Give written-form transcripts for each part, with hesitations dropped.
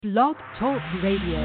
Blog Talk Radio.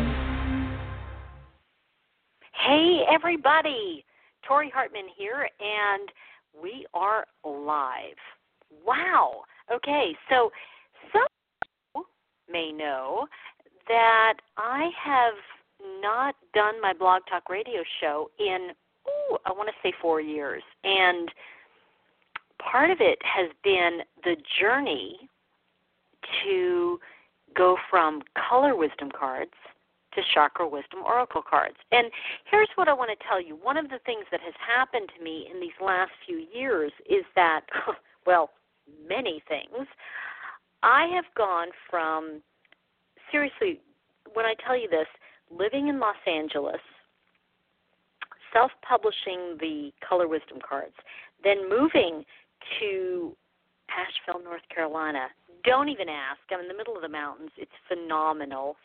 Hey, everybody. Tori Hartman here, and we are live. Wow. Okay, so some people may know that I have not done my Blog Talk Radio show in, I want to say 4 years. And part of it has been the journey to go from color wisdom cards to chakra wisdom oracle cards. And here's what I want to tell you. One of the things that has happened to me in these last few years is that, well, many things. I have gone from, seriously, when I tell you this, living in Los Angeles, self-publishing the color wisdom cards, then moving to Asheville, North Carolina. Don't even ask. I'm in the middle of the mountains. It's phenomenal.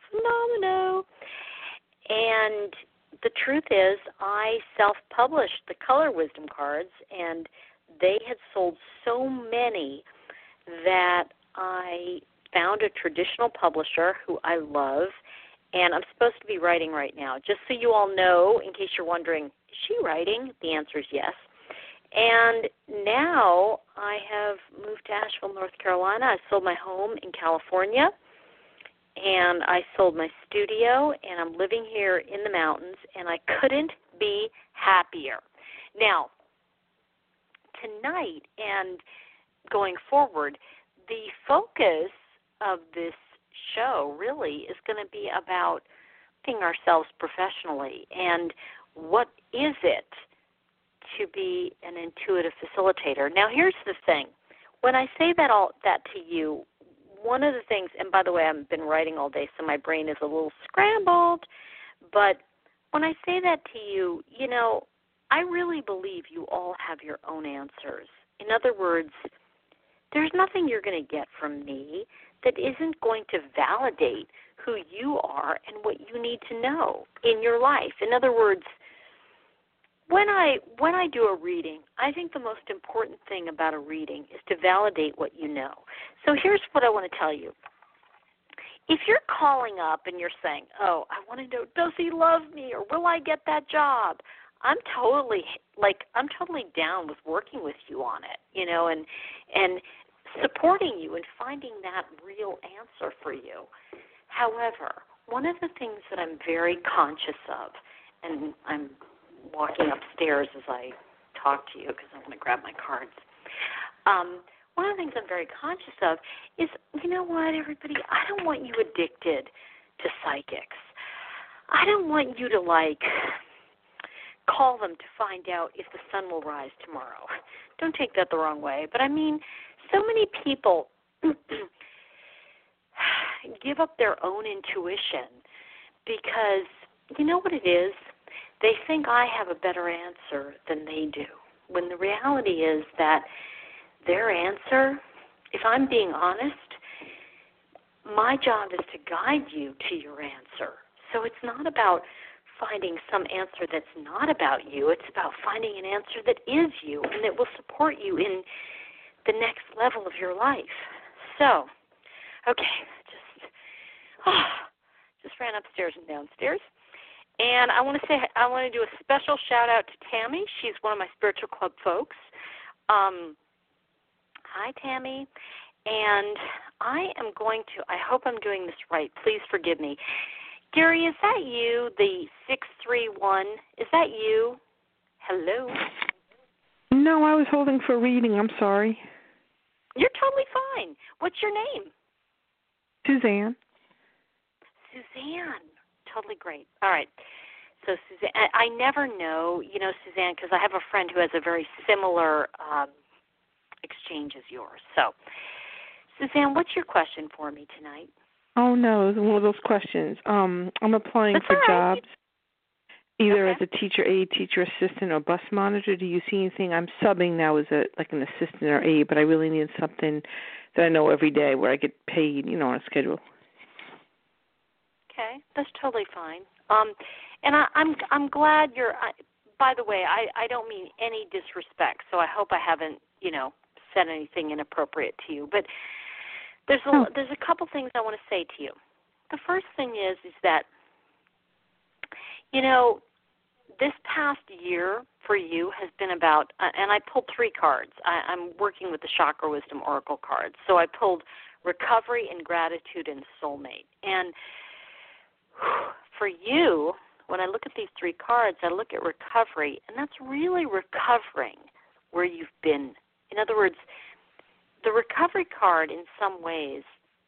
And the truth is, I self-published the color wisdom cards, and they had sold so many that I found a traditional publisher who I love, and I'm supposed to be writing right now. Just so you all know, in case you're wondering, is she writing? The answer is yes. And now I have moved to Asheville, North Carolina. I sold my home in California, and I sold my studio, and I'm living here in the mountains, and I couldn't be happier. Now, tonight and going forward, the focus of this show really is going to be about being ourselves professionally, and what is it to be an intuitive facilitator. Now, here's the thing. When I say that to you, one of the things, and by the way, I've been writing all day, so my brain is a little scrambled, but when I say that to you, you know, I really believe you all have your own answers. In other words, there's nothing you're going to get from me that isn't going to validate who you are and what you need to know in your life. In other words, when I do a reading, I think the most important thing about a reading is to validate what you know. So here's what I want to tell you. If you're calling up and you're saying, oh, I want to know, does he love me or will I get that job? I'm totally down with working with you on it, you know, and supporting you and finding that real answer for you. However, one of the things that I'm very conscious of, and I'm walking upstairs as I talk to you because I want to grab my cards. One of the things I'm very conscious of is, you know what, everybody, I don't want you addicted to psychics. I don't want you to, call them to find out if the sun will rise tomorrow. Don't take that the wrong way. But, I mean, so many people give up their own intuition because, you know what it is? They think I have a better answer than they do, when the reality is that their answer, if I'm being honest, my job is to guide you to your answer. So it's not about finding some answer that's not about you. It's about finding an answer that is you and that will support you in the next level of your life. So, okay, just ran upstairs and downstairs. And I want to do a special shout out to Tammy. She's one of my Spiritual Club folks. Hi, Tammy. And I hope I'm doing this right. Please forgive me. Gary, is that you, the 631? Is that you? Hello? No, I was holding for reading. I'm sorry. You're totally fine. What's your name? Suzanne. Suzanne. Totally great. All right. So, Suzanne, I never know, Suzanne, because I have a friend who has a very similar exchange as yours. So, Suzanne, what's your question for me tonight? Oh, no, it's one of those questions. I'm applying for jobs, either as a teacher aide, teacher assistant, or bus monitor. Do you see anything? I'm subbing now as an assistant or aide, but I really need something that I know every day where I get paid, on a schedule. Okay, that's totally fine. And I'm glad you're. By the way, I don't mean any disrespect, so I hope I haven't said anything inappropriate to you. But there's a couple things I want to say to you. the first thing is that, this past year for you has been about, and I pulled 3 cards. I'm working with the Chakra Wisdom Oracle cards. So I pulled recovery and gratitude and soulmate. And for you, when I look at these 3 cards, I look at recovery, and that's really recovering where you've been. In other words, the recovery card in some ways,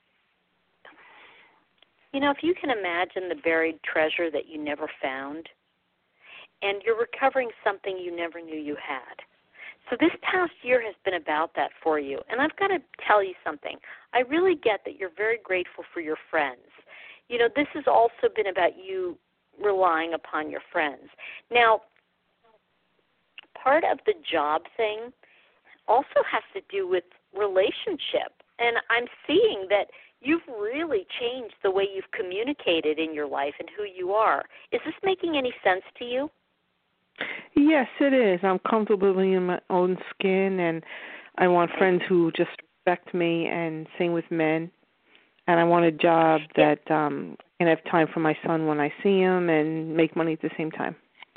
if you can imagine the buried treasure that you never found, and you're recovering something you never knew you had. So this past year has been about that for you. And I've got to tell you something. I really get that you're very grateful for your friends. This has also been about you relying upon your friends. Now, part of the job thing also has to do with relationship. And I'm seeing that you've really changed the way you've communicated in your life and who you are. Is this making any sense to you? Yes, it is. I'm comfortable being in my own skin, and I want friends who just respect me, and same with men. And I want a job that can have time for my son when I see him and make money at the same time.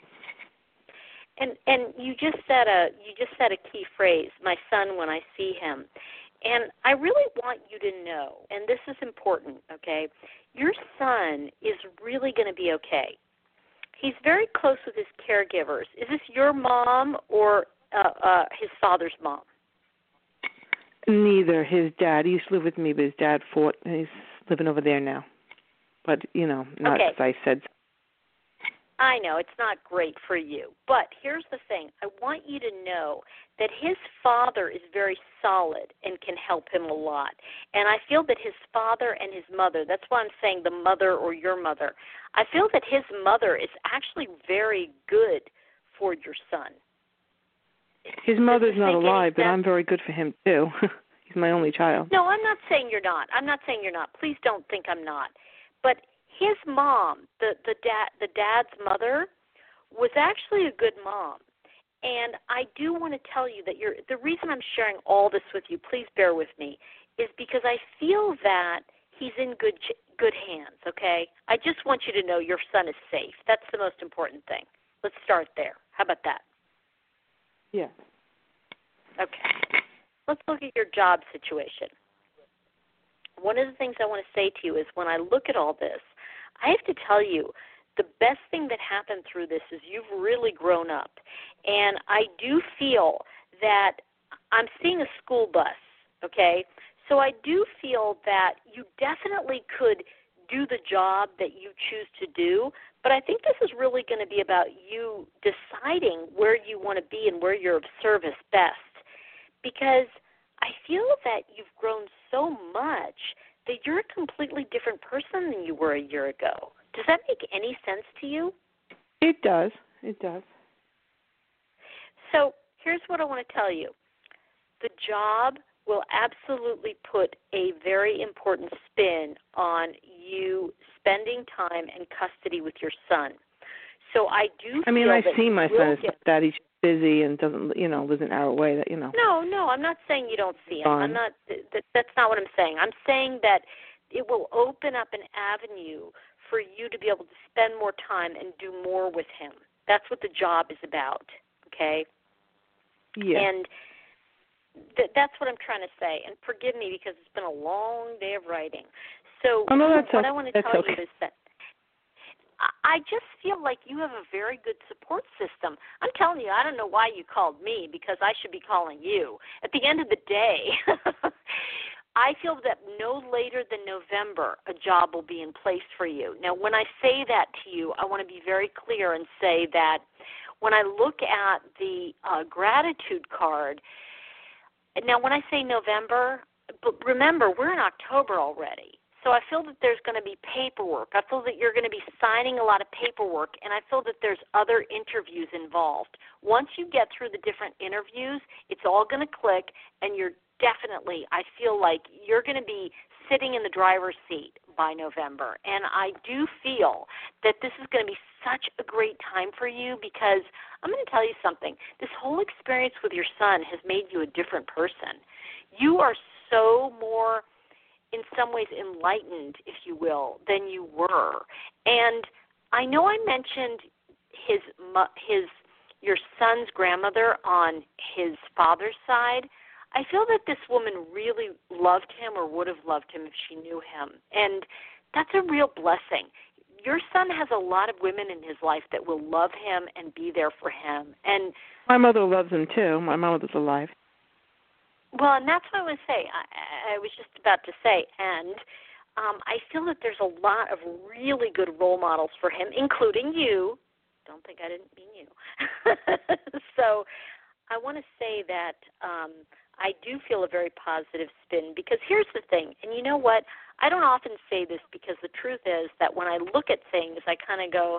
And you just said a key phrase, my son when I see him. And I really want you to know, and this is important, okay, your son is really going to be okay. He's very close with his caregivers. Is this your mom or his father's mom? Neither. His dad. He used to live with me, but his dad fought, and he's living over there now. But, not as I said. I know, it's not great for you. But here's the thing. I want you to know that his father is very solid and can help him a lot. And I feel that his father and his mother, that's why I'm saying the mother or your mother, I feel that his mother is actually very good for your son. His mother's not alive, but I'm very good for him, too. He's my only child. No, I'm not saying you're not. Please don't think I'm not. But his mom, the dad's mother, was actually a good mom. And I do want to tell you that the reason I'm sharing all this with you, please bear with me, is because I feel that he's in good hands, okay? I just want you to know your son is safe. That's the most important thing. Let's start there. How about that? Yeah. Okay. Let's look at your job situation. One of the things I want to say to you is when I look at all this, I have to tell you, the best thing that happened through this is you've really grown up. And I do feel that I'm seeing a school bus, okay? So I do feel that you definitely could do the job that you choose to do, but I think this is really going to be about you deciding where you want to be and where you're of service best. Because I feel that you've grown so much that you're a completely different person than you were a year ago. Does that make any sense to you? It does. It does. So here's what I want to tell you. The job will absolutely put a very important spin on you spending time and custody with your son. So I do feel I that see my son as that he's busy and doesn't, lives an hour away. That No, I'm not saying you don't see him. I'm not. That's not what I'm saying. I'm saying that it will open up an avenue for you to be able to spend more time and do more with him. That's what the job is about. Okay. Yeah. And that's what I'm trying to say. And forgive me because it's been a long day of writing. So I what I want to tell okay. you is that I just feel like you have a very good support system. I'm telling you, I don't know why you called me because I should be calling you. At the end of the day, I feel that no later than November a job will be in place for you. Now, when I say that to you, I want to be very clear and say that when I look at the gratitude card, now when I say November, but remember, we're in October already. So I feel that there's going to be paperwork. I feel that you're going to be signing a lot of paperwork, and I feel that there's other interviews involved. Once you get through the different interviews, it's all going to click, and you're definitely, I feel like you're going to be sitting in the driver's seat by November. And I do feel that this is going to be such a great time for you because I'm going to tell you something. This whole experience with your son has made you a different person. You are so more in some ways enlightened, if you will, than you were. And I know I mentioned your son's grandmother on his father's side. I feel that this woman really loved him or would have loved him if she knew him. And that's a real blessing. Your son has a lot of women in his life that will love him and be there for him. And my mother loves him, too. My mother's alive. Well, and that's what I was saying. I was just about to say, and I feel that there's a lot of really good role models for him, including you. Don't think I didn't mean you. So I want to say that I do feel a very positive spin, because here's the thing, and you know what? I don't often say this, because the truth is that when I look at things, I kind of go,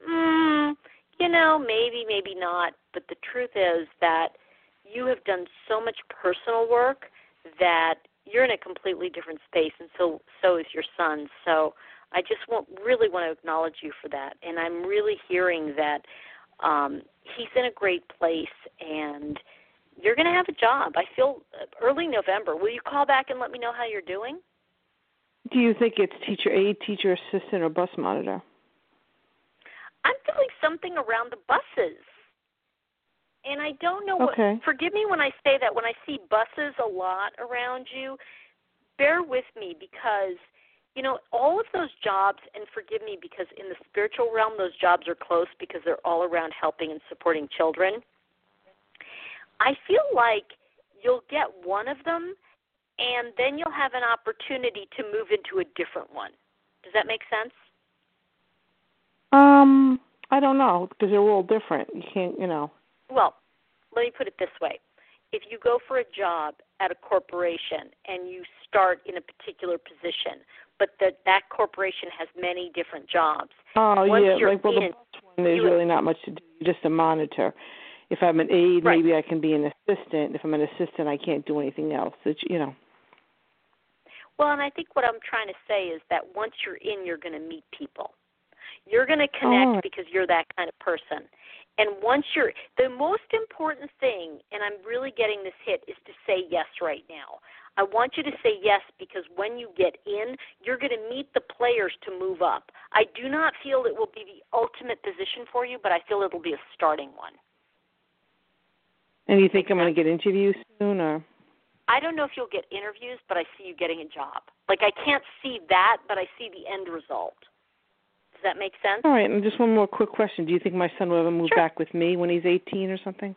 maybe, maybe not. But the truth is that you have done so much personal work that you're in a completely different space, and so is your son. So I just really want to acknowledge you for that. And I'm really hearing that he's in a great place, and you're going to have a job. I feel early November. Will you call back and let me know how you're doing? Do you think it's teacher aide, teacher assistant, or bus monitor? I'm feeling something around the buses. And I don't know what, forgive me when I say that, when I see buses a lot around you, bear with me, because, all of those jobs, and forgive me because in the spiritual realm those jobs are close because they're all around helping and supporting children. I feel like you'll get one of them, and then you'll have an opportunity to move into a different one. Does that make sense? I don't know, because they're all different. You can't, Well, let me put it this way. If you go for a job at a corporation and you start in a particular position, but that corporation has many different jobs. Oh, yeah. The bus one, there's really not much to do. You're just a monitor. If I'm an aide, maybe I can be an assistant. If I'm an assistant, I can't do anything else. Well, and I think what I'm trying to say is that once you're in, you're going to meet people. You're going to connect because you're that kind of person. And once the most important thing, and I'm really getting this hit, is to say yes right now. I want you to say yes, because when you get in, you're going to meet the players to move up. I do not feel it will be the ultimate position for you, but I feel it'll be a starting one. And you think I'm going to get interviews soon, or? I don't know if you'll get interviews, but I see you getting a job. Like, I can't see that, but I see the end result. Does that make sense? All right, and just one more quick question. Do you think my son will ever move back with me when he's 18 or something?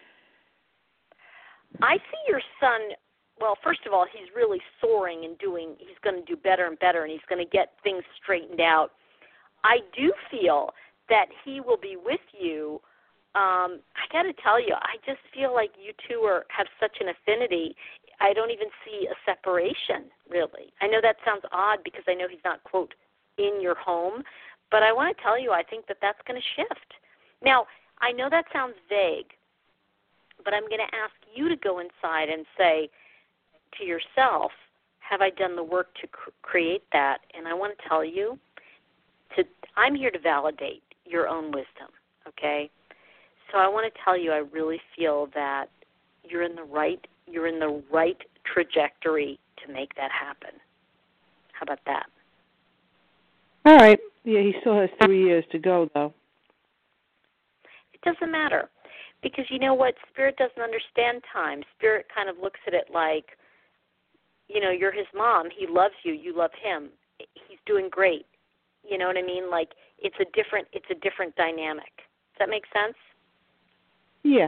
I see your son, well, first of all, he's really soaring and he's going to do better and better, and he's going to get things straightened out. I do feel that he will be with you. I got to tell you, I just feel like you two have such an affinity. I don't even see a separation, really. I know that sounds odd because I know he's not, quote, in your home, but I want to tell you, I think that that's going to shift. Now, I know that sounds vague, but I'm going to ask you to go inside and say to yourself, have I done the work to create that? And I want to tell you, I'm here to validate your own wisdom, okay? So I want to tell you, I really feel that you're in the right trajectory to make that happen. How about that? All right. Yeah, he still has 3 years to go, though. It doesn't matter, because you know what? Spirit doesn't understand time. Spirit kind of looks at it like, you're his mom. He loves you. You love him. He's doing great. You know what I mean? Like, it's a different dynamic. Does that make sense? Yeah.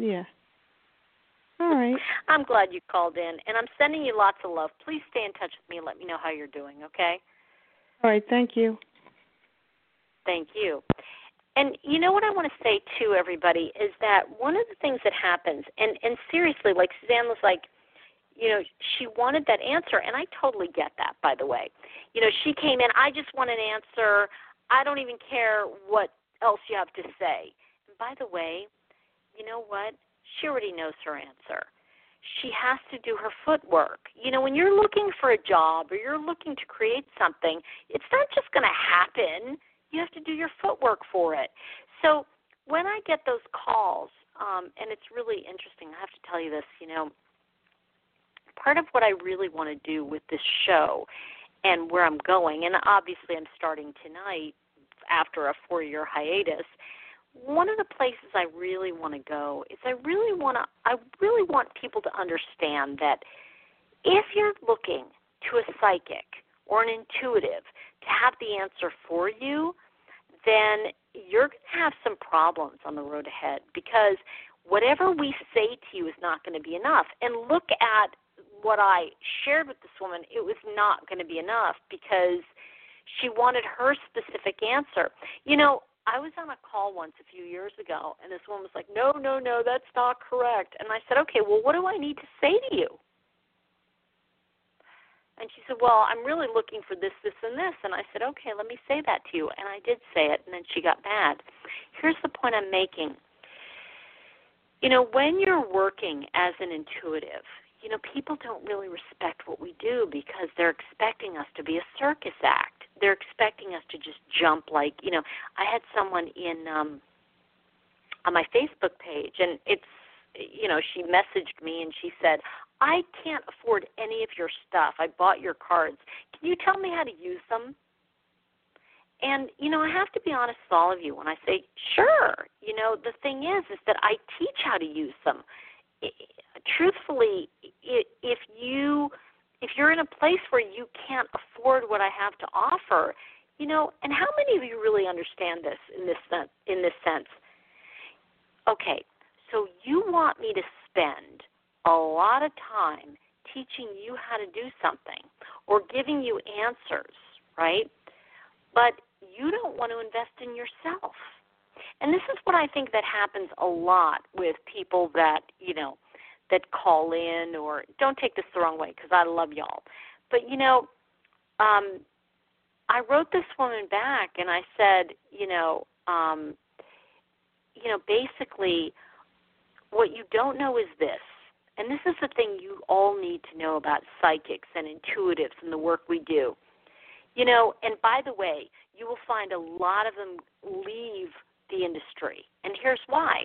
All right. I'm glad you called in, and I'm sending you lots of love. Please stay in touch with me and let me know how you're doing, okay? All right, thank you. Thank you. And you know what I want to say, too, everybody, is that one of the things that happens, and seriously, like Suzanne was like, she wanted that answer, and I totally get that, by the way. She came in, I just want an answer. I don't even care what else you have to say. And by the way, you know what? She already knows her answer. She has to do her footwork. When you're looking for a job or you're looking to create something, it's not just going to happen. You have to do your footwork for it. So when I get those calls, and it's really interesting, I have to tell you this, part of what I really want to do with this show and where I'm going, and obviously I'm starting tonight after a 4-year hiatus, one of the places I really want to go is I really want people to understand that if you're looking to a psychic or an intuitive to have the answer for you, then you're going to have some problems on the road ahead, because whatever we say to you is not going to be enough. And look at what I shared with this woman. It was not going to be enough because she wanted her specific answer. You know, I was on a call once a few years ago, and this woman was like, no, that's not correct. And I said, okay, well, what do I need to say to you? And she said, well, I'm really looking for this, this, and this. And I said, okay, let me say that to you. And I did say it, and then she got mad. Here's the point I'm making. You know, when you're working as an intuitive, you know, people don't really respect what we do because they're expecting us to be a circus act. They're expecting us to just jump like, you know, I had someone on my Facebook page, and it's, you know, she messaged me and she said, I can't afford any of your stuff. I bought your cards. Can you tell me how to use them? And, you know, I have to be honest with all of you when I say, sure. You know, the thing is that I teach how to use them. Truthfully, if you're in a place where you can't afford what I have to offer, you know, and how many of you really understand this in this sense? Okay, so you want me to spend a lot of time teaching you how to do something or giving you answers, right? But you don't want to invest in yourself. And this is what I think that happens a lot with people that, you know, that call in, or don't take this the wrong way because I love y'all. But, you know, I wrote this woman back and I said, basically what you don't know is this. And this is the thing you all need to know about psychics and intuitives and the work we do. You know, and by the way, you will find a lot of them leave the industry. And here's why.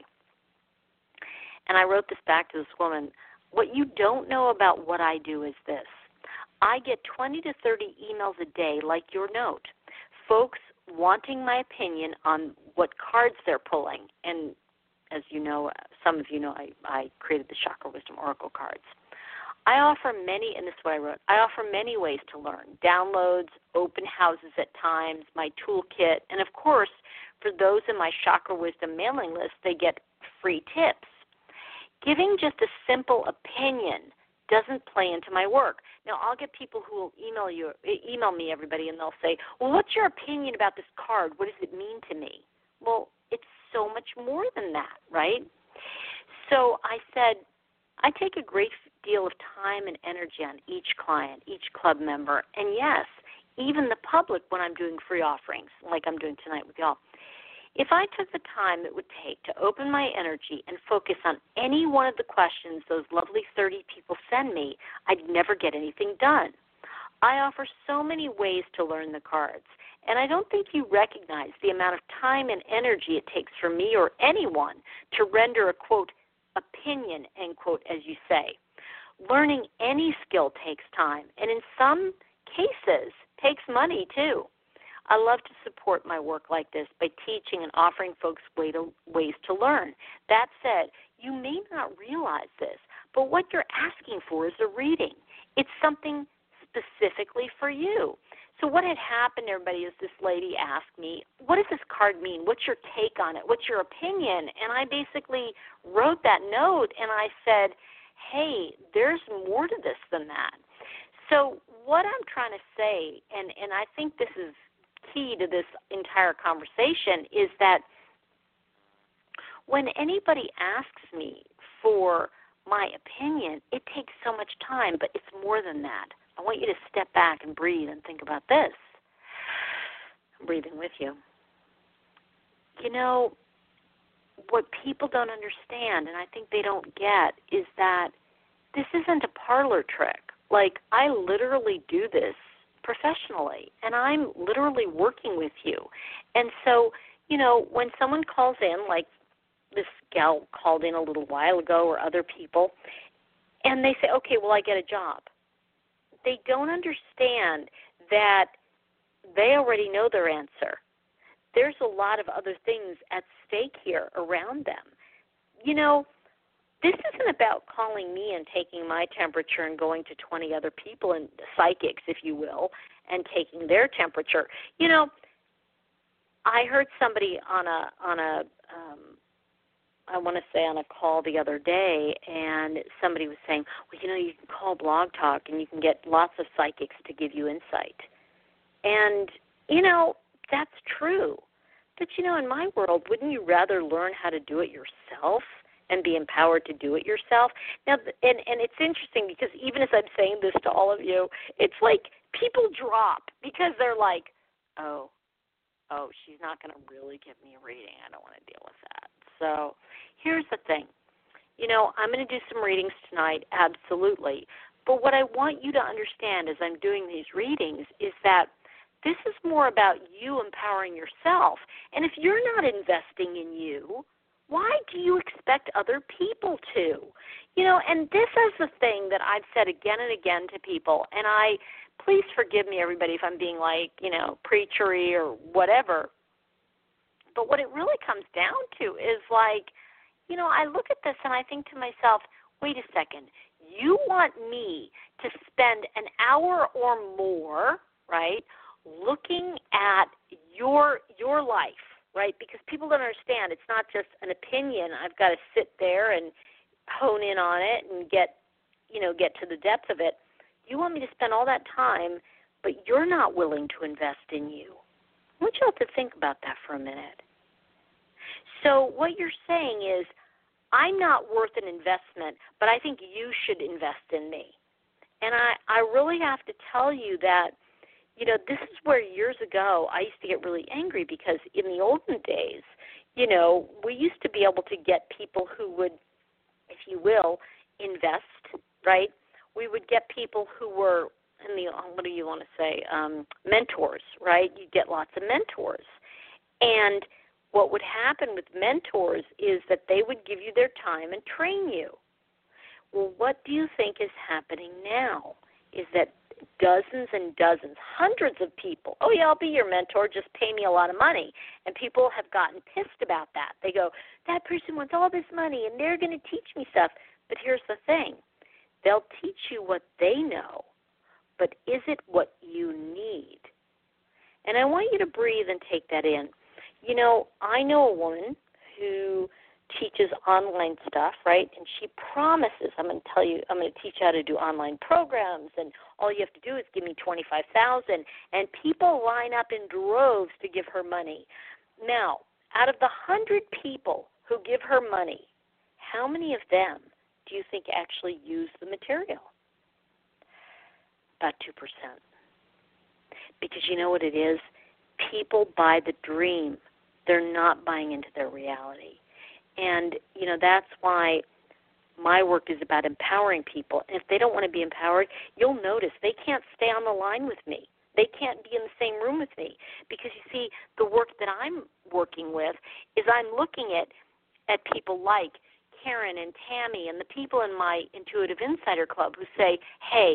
And I wrote this back to this woman. What you don't know about what I do is this. I get 20 to 30 emails a day like your note, folks wanting my opinion on what cards they're pulling. And as you know, some of you know, I created the Chakra Wisdom Oracle cards. I offer many, and this is what I wrote, I offer many ways to learn, downloads, open houses at times, my toolkit, and of course, for those in my Chakra Wisdom mailing list, they get free tips. Giving just a simple opinion doesn't play into my work. Now, I'll get people who will email me, everybody, and they'll say, well, what's your opinion about this card? What does it mean to me? Well, it's so much more than that, right? So I said, I take a great deal of time and energy on each client, each club member, and yes, even the public when I'm doing free offerings, like I'm doing tonight with y'all. If I took the time it would take to open my energy and focus on any one of the questions those lovely 30 people send me, I'd never get anything done. I offer so many ways to learn the cards, and I don't think you recognize the amount of time and energy it takes for me or anyone to render a, quote, opinion, end quote, as you say. Learning any skill takes time, and in some cases takes money too. I love to support my work like this by teaching and offering folks ways to learn. That said, you may not realize this, but what you're asking for is a reading. It's something specifically for you. So what had happened, everybody, is this lady asked me, what does this card mean? What's your take on it? What's your opinion? And I basically wrote that note, and I said, hey, there's more to this than that. So what I'm trying to say, and I think this is key to this entire conversation, is that when anybody asks me for my opinion, it takes so much time, but it's more than that. I want you to step back and breathe and think about this. I'm breathing with you. You know, what people don't understand, and I think they don't get, is that this isn't a parlor trick. Like, I literally do this professionally, and I'm literally working with you. And so, you know, when someone calls in, like this gal called in a little while ago, or other people, and they say, okay, well, I get a job. They don't understand that they already know their answer. There's a lot of other things at stake here around them. You know, this isn't about calling me and taking my temperature and going to 20 other people, and psychics, if you will, and taking their temperature. You know, I heard somebody on a I want to say on a call the other day, and somebody was saying, well, you know, you can call Blog Talk and you can get lots of psychics to give you insight. And, you know, that's true. But, you know, in my world, wouldn't you rather learn how to do it yourself and be empowered to do it yourself? Now, and it's interesting because even as I'm saying this to all of you, it's like people drop because they're like, oh, she's not going to really give me a reading. I don't want to deal with that. So here's the thing. You know, I'm going to do some readings tonight, absolutely. But what I want you to understand as I'm doing these readings is that this is more about you empowering yourself. And if you're not investing in you, why do you expect other people to? You know, and this is the thing that I've said again and again to people, and please forgive me, everybody, if I'm being like, you know, preachery or whatever. But what it really comes down to is like, you know, I look at this and I think to myself, wait a second, you want me to spend an hour or more, right, looking at your life, right? Because people don't understand it's not just an opinion. I've got to sit there and hone in on it and get to the depth of it. You want me to spend all that time, but you're not willing to invest in you. I want you all to think about that for a minute. So what you're saying is, I'm not worth an investment, but I think you should invest in me. And I really have to tell you that, you know, this is where years ago I used to get really angry because in the olden days, you know, we used to be able to get people who would, if you will, invest, right? We would get people who were in the, what do you want to say, mentors, right? You get lots of mentors. And what would happen with mentors is that they would give you their time and train you. Well, what do you think is happening now is that dozens and dozens, hundreds of people, oh, yeah, I'll be your mentor, just pay me a lot of money. And people have gotten pissed about that. They go, that person wants all this money, and they're going to teach me stuff. But here's the thing. They'll teach you what they know, but is it what you need? And I want you to breathe and take that in. You know, I know a woman who teaches online stuff, right? And she promises, I'm going to teach you how to do online programs, and all you have to do is give me $25,000. And people line up in droves to give her money. Now, out of the 100 people who give her money, how many of them do you think actually use the material? About 2%. Because you know what it is? People buy the dream. They're not buying into their reality. And, you know, that's why my work is about empowering people. And if they don't want to be empowered, you'll notice they can't stay on the line with me. They can't be in the same room with me. Because, you see, the work that I'm working with is I'm looking at people like Karen and Tammy and the people in my Intuitive Insider Club who say, hey,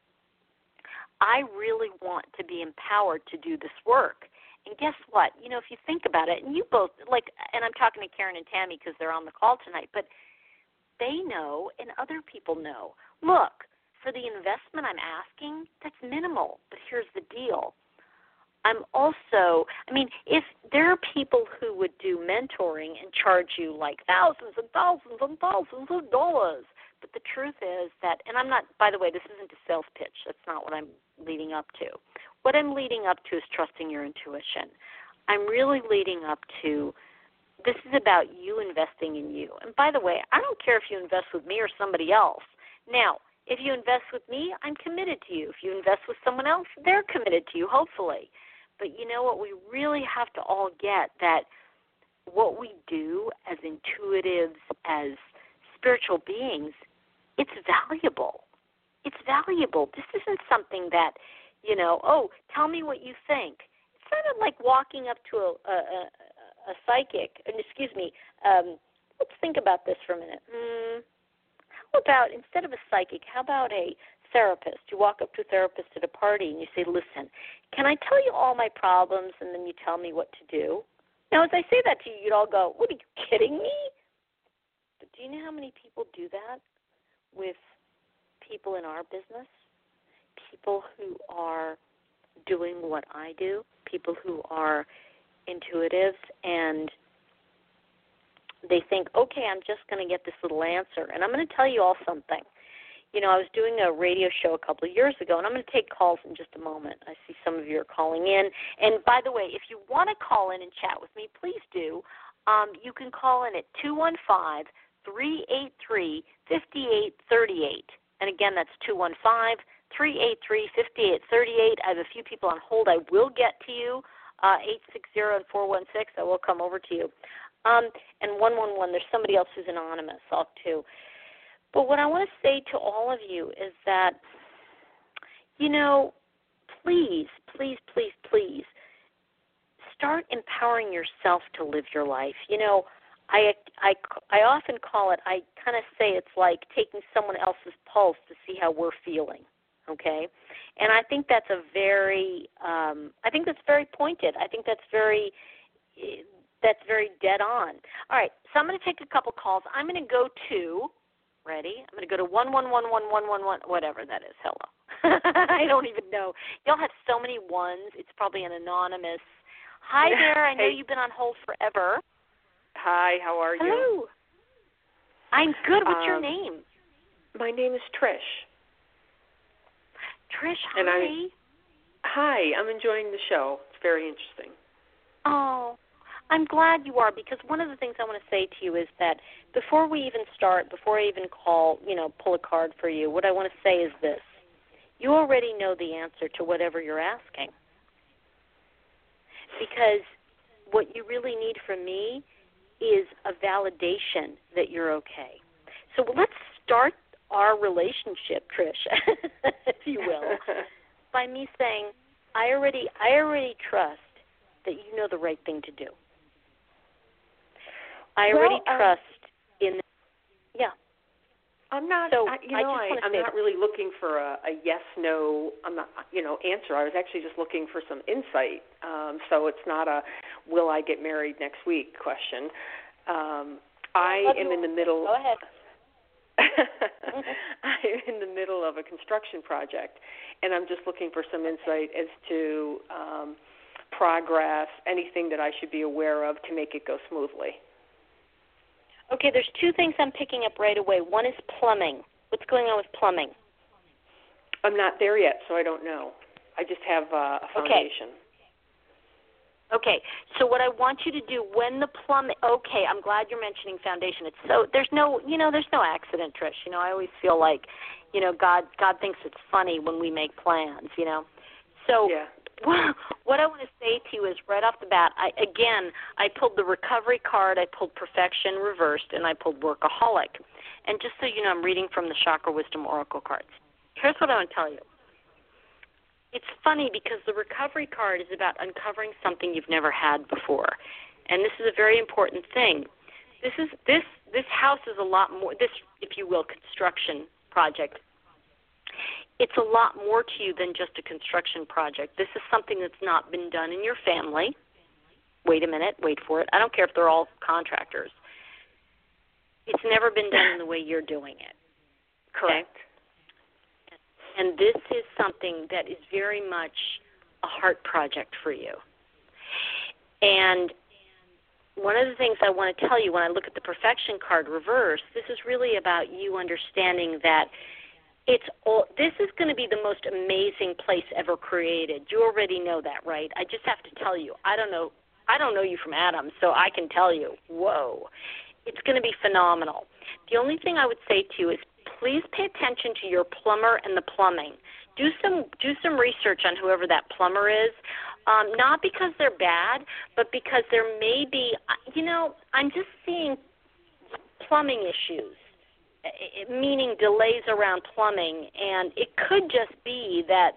I really want to be empowered to do this work. And guess what? You know, if you think about it, and you both, like, and I'm talking to Karen and Tammy because they're on the call tonight, but they know and other people know, look, for the investment I'm asking, that's minimal. But here's the deal. I'm also, I mean, if there are people who would do mentoring and charge you like thousands and thousands and thousands of dollars, but the truth is that, and I'm not, by the way, this isn't a sales pitch. That's not what I'm leading up to. What I'm leading up to is trusting your intuition. I'm really leading up to, this is about you investing in you. And by the way, I don't care if you invest with me or somebody else. Now, if you invest with me, I'm committed to you. If you invest with someone else, they're committed to you, hopefully. But you know what? We really have to all get that what we do as intuitives, as spiritual beings, it's valuable. It's valuable. This isn't something that, you know, oh, tell me what you think. It's sort of like walking up to a psychic. And excuse me, let's think about this for a minute. How about, instead of a psychic, how about a therapist? You walk up to a therapist at a party and you say, listen, can I tell you all my problems and then you tell me what to do? Now, as I say that to you, you'd all go, what, are you kidding me? But do you know how many people do that with people in our business? People who are doing what I do, people who are intuitives, and they think, okay, I'm just going to get this little answer. And I'm going to tell you all something. You know, I was doing a radio show a couple of years ago, and I'm going to take calls in just a moment. I see some of you are calling in. And by the way, if you want to call in and chat with me, please do. You can call in at 215-383-5838. And again, that's 215-383-5838. I have a few people on hold. I will get to you, 860 and 416. I will come over to you. And 111, there's somebody else who's anonymous, too. But what I want to say to all of you is that, you know, please, please, please, please, start empowering yourself to live your life. You know, I often call it, I kind of say it's like taking someone else's pulse to see how we're feeling, okay? And I think that's very pointed. I think that's very dead on. All right, so I'm going to take a couple calls. I'm going to go to, ready? I'm going to go to 1111111, whatever that is. Hello. I don't even know. Y'all have so many ones. It's probably an anonymous. Hi there. I know you've been on hold forever. Hi, how are you? Hello. I'm good. What's your name? My name is Trish. Trish, hi. And I'm enjoying the show. It's very interesting. Oh, I'm glad you are, because one of the things I want to say to you is that before we even start, before I even pull a card for you, what I want to say is this. You already know the answer to whatever you're asking. Because what you really need from me is a validation that you're okay. So let's start our relationship, Trish, if you will, by me saying, I already trust that you know the right thing to do. I already trust in. Yeah. I'm not. So I'm not really looking for a yes/no. Answer. I was actually just looking for some insight. So it's not a "Will I get married next week?" question. I am in the middle. Go ahead. I'm in the middle of a construction project, and I'm just looking for some insight as to progress, anything that I should be aware of to make it go smoothly. Okay, there's two things I'm picking up right away. One is plumbing. What's going on with plumbing? I'm not there yet, so I don't know. I just have a foundation. Okay, so what I want you to do when the plumbing, I'm glad you're mentioning foundation. It's so, there's no accident, Trish. You know, I always feel like, God thinks it's funny when we make plans, So yeah. What I want to say to you is right off the bat, I pulled the recovery card, I pulled perfection reversed, and I pulled workaholic. And just so you know, I'm reading from the Chakra Wisdom Oracle cards. Here's what I want to tell you. It's funny because the recovery card is about uncovering something you've never had before. And this is a very important thing. This house is a lot more, this, if you will, construction project. It's a lot more to you than just a construction project. This is something that's not been done in your family. Wait a minute, wait for it. I don't care if they're all contractors. It's never been done in the way you're doing it. Correct. Okay? And this is something that is very much a heart project for you. And one of the things I want to tell you when I look at the perfection card reverse, this is really about you understanding that this is going to be the most amazing place ever created. You already know that, right? I just have to tell you. I don't know you from Adam, so I can tell you, whoa, it's going to be phenomenal. The only thing I would say to you is please pay attention to your plumber and the plumbing. Do some research on whoever that plumber is, not because they're bad, but because there may be, I'm just seeing plumbing issues. Meaning delays around plumbing, and it could just be that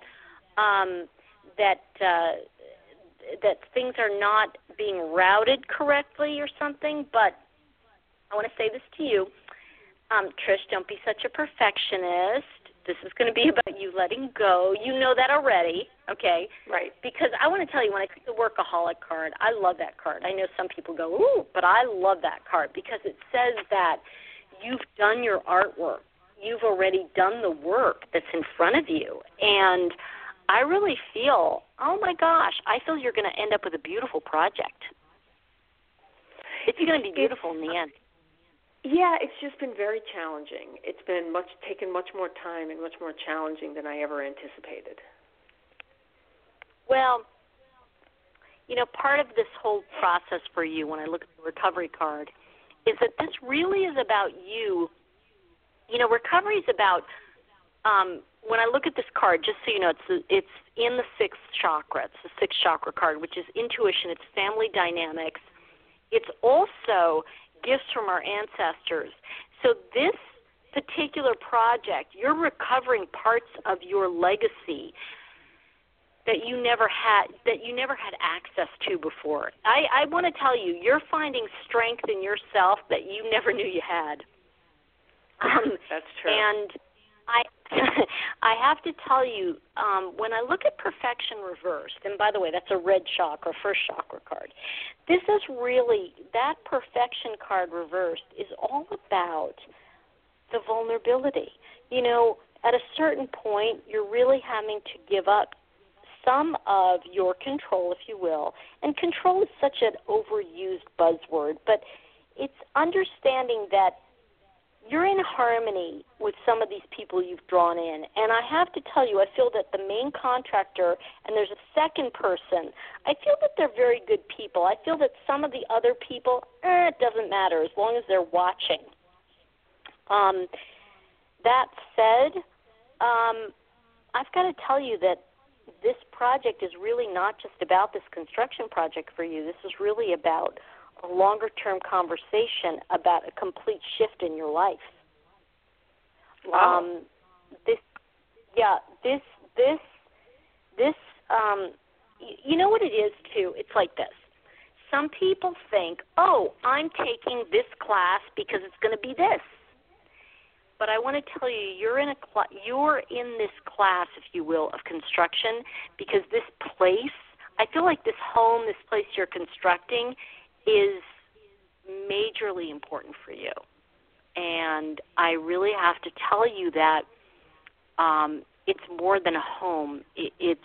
that things are not being routed correctly or something. But I want to say this to you: Trish, don't be such a perfectionist. This is going to be about you letting go. You know that already, okay? Right. Because I want to tell you, when I took the Workaholic card, I love that card. I know some people go, ooh, but I love that card because it says that you've done your artwork. You've already done the work that's in front of you. And I really feel, oh, my gosh, I feel you're going to end up with a beautiful project. It's going to be beautiful in the end. Yeah, it's just been very challenging. It's been taken much more time and much more challenging than I ever anticipated. Well, you know, part of this whole process for you, when I look at the recovery card, is that this really is about you. You know, recovery is about, when I look at this card, just so you know, it's in the sixth chakra. It's the sixth chakra card, which is intuition. It's family dynamics. It's also gifts from our ancestors. So this particular project, you're recovering parts of your legacy that you never had access to before. I want to tell you, you're finding strength in yourself that you never knew you had. That's true. And I have to tell you, when I look at perfection reversed, and by the way, that's a red chakra, first chakra card. This is really, that perfection card reversed is all about the vulnerability. You know, at a certain point, you're really having to give up some of your control, if you will. And control is such an overused buzzword, but it's understanding that you're in harmony with some of these people you've drawn in. And I have to tell you, I feel that the main contractor, and there's a second person, I feel that they're very good people. I feel that some of the other people, it doesn't matter as long as they're watching. That said, I've got to tell you that this project is really not just about this construction project for you. This is really about a longer-term conversation about a complete shift in your life. Wow. You know what it is, too? It's like this. Some people think, oh, I'm taking this class because it's going to be this. But I want to tell you, you're in this class, if you will, of construction because this place, I feel like this home, this place you're constructing is majorly important for you. And I really have to tell you that it's more than a home. It's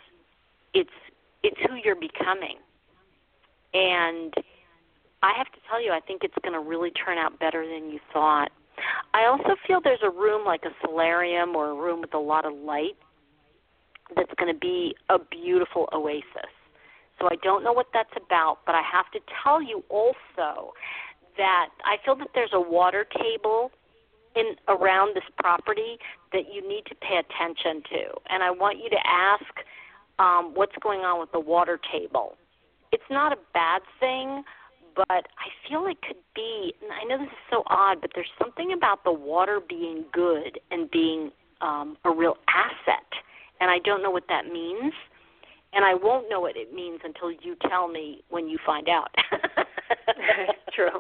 who you're becoming. And I have to tell you, I think it's going to really turn out better than you thought. I also feel there's a room like a solarium or a room with a lot of light that's going to be a beautiful oasis. So I don't know what that's about, but I have to tell you also that I feel that there's a water table around this property that you need to pay attention to. And I want you to ask what's going on with the water table. It's not a bad thing, but I feel it could be, and I know this is so odd, but there's something about the water being good and being a real asset. And I don't know what that means. And I won't know what it means until you tell me when you find out. True.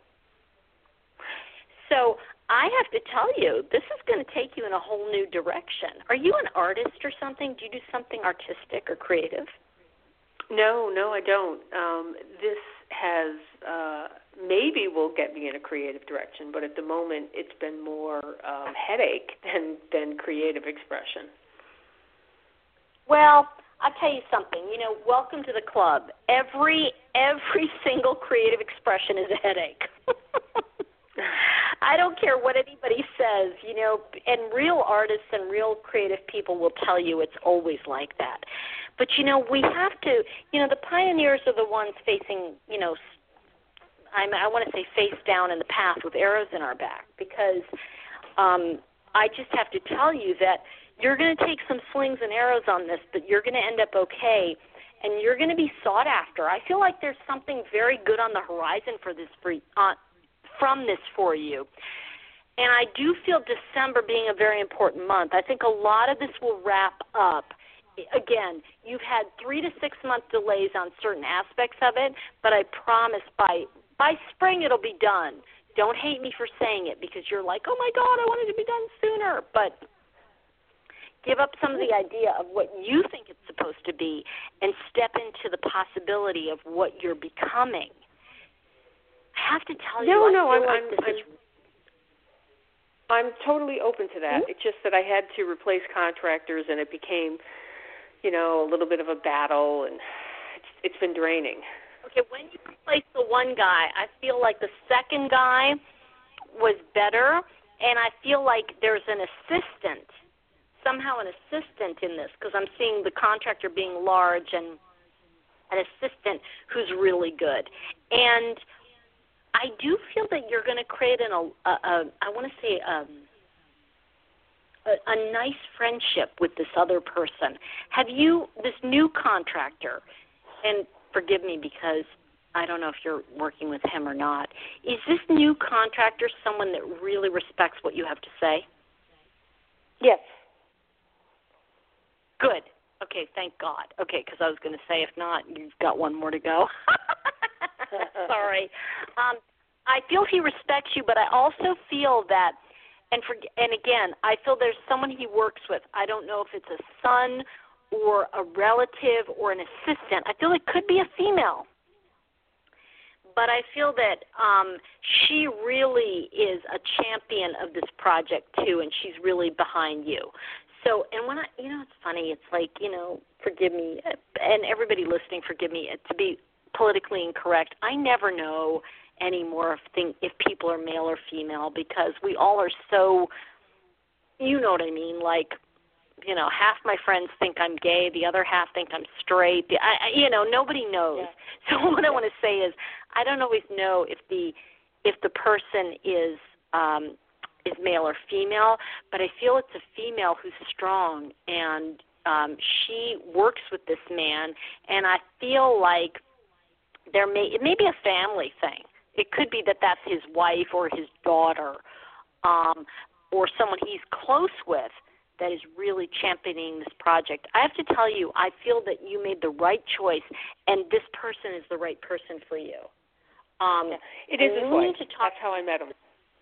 So I have to tell you, this is going to take you in a whole new direction. Are you an artist or something? Do you do something artistic or creative? No, I don't. This has maybe will get me in a creative direction, but at the moment it's been more headache than creative expression. Well, I'll tell you something. You know, welcome to the club. Every single creative expression is a headache. I don't care what anybody says, you know, and real artists and real creative people will tell you it's always like that. But, you know, we have to, you know, the pioneers are the ones facing, you know, I want to say face down in the path with arrows in our back because I just have to tell you that you're going to take some slings and arrows on this, but you're going to end up okay, and you're going to be sought after. I feel like there's something very good on the horizon for this from this for you. And I do feel December being a very important month. I think a lot of this will wrap up. Again, you've had 3 to 6 month delays on certain aspects of it, but I promise by spring it'll be done. don't hate me for saying it because you're like, oh, my God, I wanted to be done sooner. But give up some of the idea of what you think it's supposed to be and step into the possibility of what you're becoming. I have to tell you, I'm totally open to that. It's just that I had to replace contractors, and it became, a little bit of a battle, and it's been draining. Okay, when you replace the one guy, I feel like the second guy was better, and I feel like there's an assistant, somehow an assistant in this, because I'm seeing the contractor being large and an assistant who's really good. And I do feel that you're going to create a nice friendship with this other person. This new contractor, and forgive me because I don't know if you're working with him or not, is this new contractor someone that really respects what you have to say? Yes. Good. Okay, thank God. Okay, because I was going to say, if not, you've got one more to go. Sorry. I feel he respects you, but I also feel that, and again, I feel there's someone he works with. I don't know if it's a son or a relative or an assistant. I feel it could be a female. But I feel that she really is a champion of this project, too, and she's really behind you. So, and when it's funny, it's like, forgive me, and everybody listening, forgive me, to be politically incorrect, I never know anymore if people are male or female because we all are so, you know what I mean, like, half my friends think I'm gay, the other half think I'm straight. Nobody knows. So what I want to say is I don't always know if the person is male or female, but I feel it's a female who's strong, and she works with this man, and I feel like it may be a family thing. It could be that that's his wife or his daughter or someone he's close with that is really championing this project. I have to tell you, I feel that you made the right choice, and this person is the right person for you. It is his wife. That's how I met him.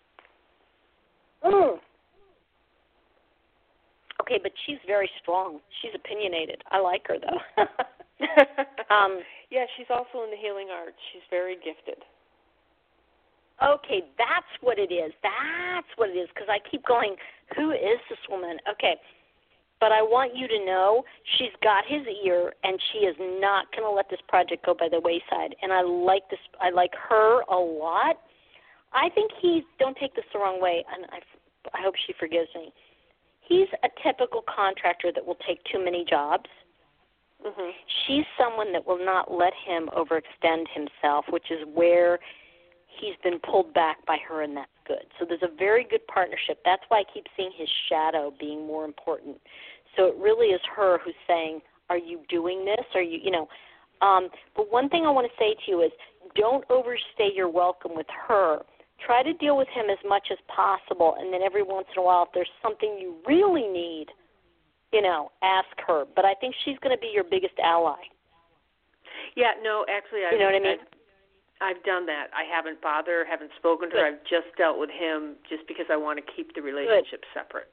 Okay, but she's very strong. She's opinionated. I like her, though. Yeah, she's also in the healing arts. She's very gifted. Okay, that's what it is. That's what it is, because I keep going, who is this woman? Okay, but I want you to know she's got his ear, and she is not going to let this project go by the wayside. And I like this. I like her a lot. I think don't take this the wrong way, and I hope she forgives me. He's a typical contractor that will take too many jobs. Mm-hmm. She's someone that will not let him overextend himself, which is where he's been pulled back by her, and that's good. So there's a very good partnership. That's why I keep seeing his shadow being more important. So it really is her who's saying, are you doing this? Are you, but one thing I want to say to you is don't overstay your welcome with her. Try to deal with him as much as possible, and then every once in a while, if there's something you really need, ask her. But I think she's going to be your biggest ally. Yeah, no, actually, you know what I mean? I've done that. I haven't spoken to her. I've just dealt with him just because I want to keep the relationship separate.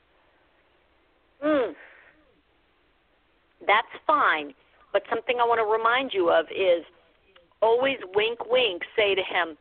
That's fine. But something I want to remind you of is always wink, wink, say to him,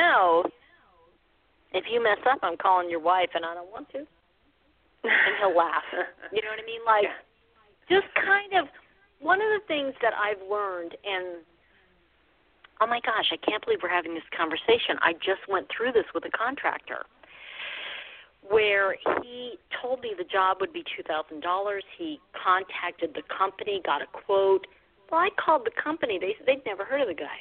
if you mess up, I'm calling your wife, and I don't want to. And he'll laugh. You know what I mean? Like, just kind of, one of the things that I've learned, and oh my gosh, I can't believe we're having this conversation. I just went through this with a contractor where he told me the job would be $2,000. He contacted the company, got a quote. Well, I called the company. They'd never heard of the guy.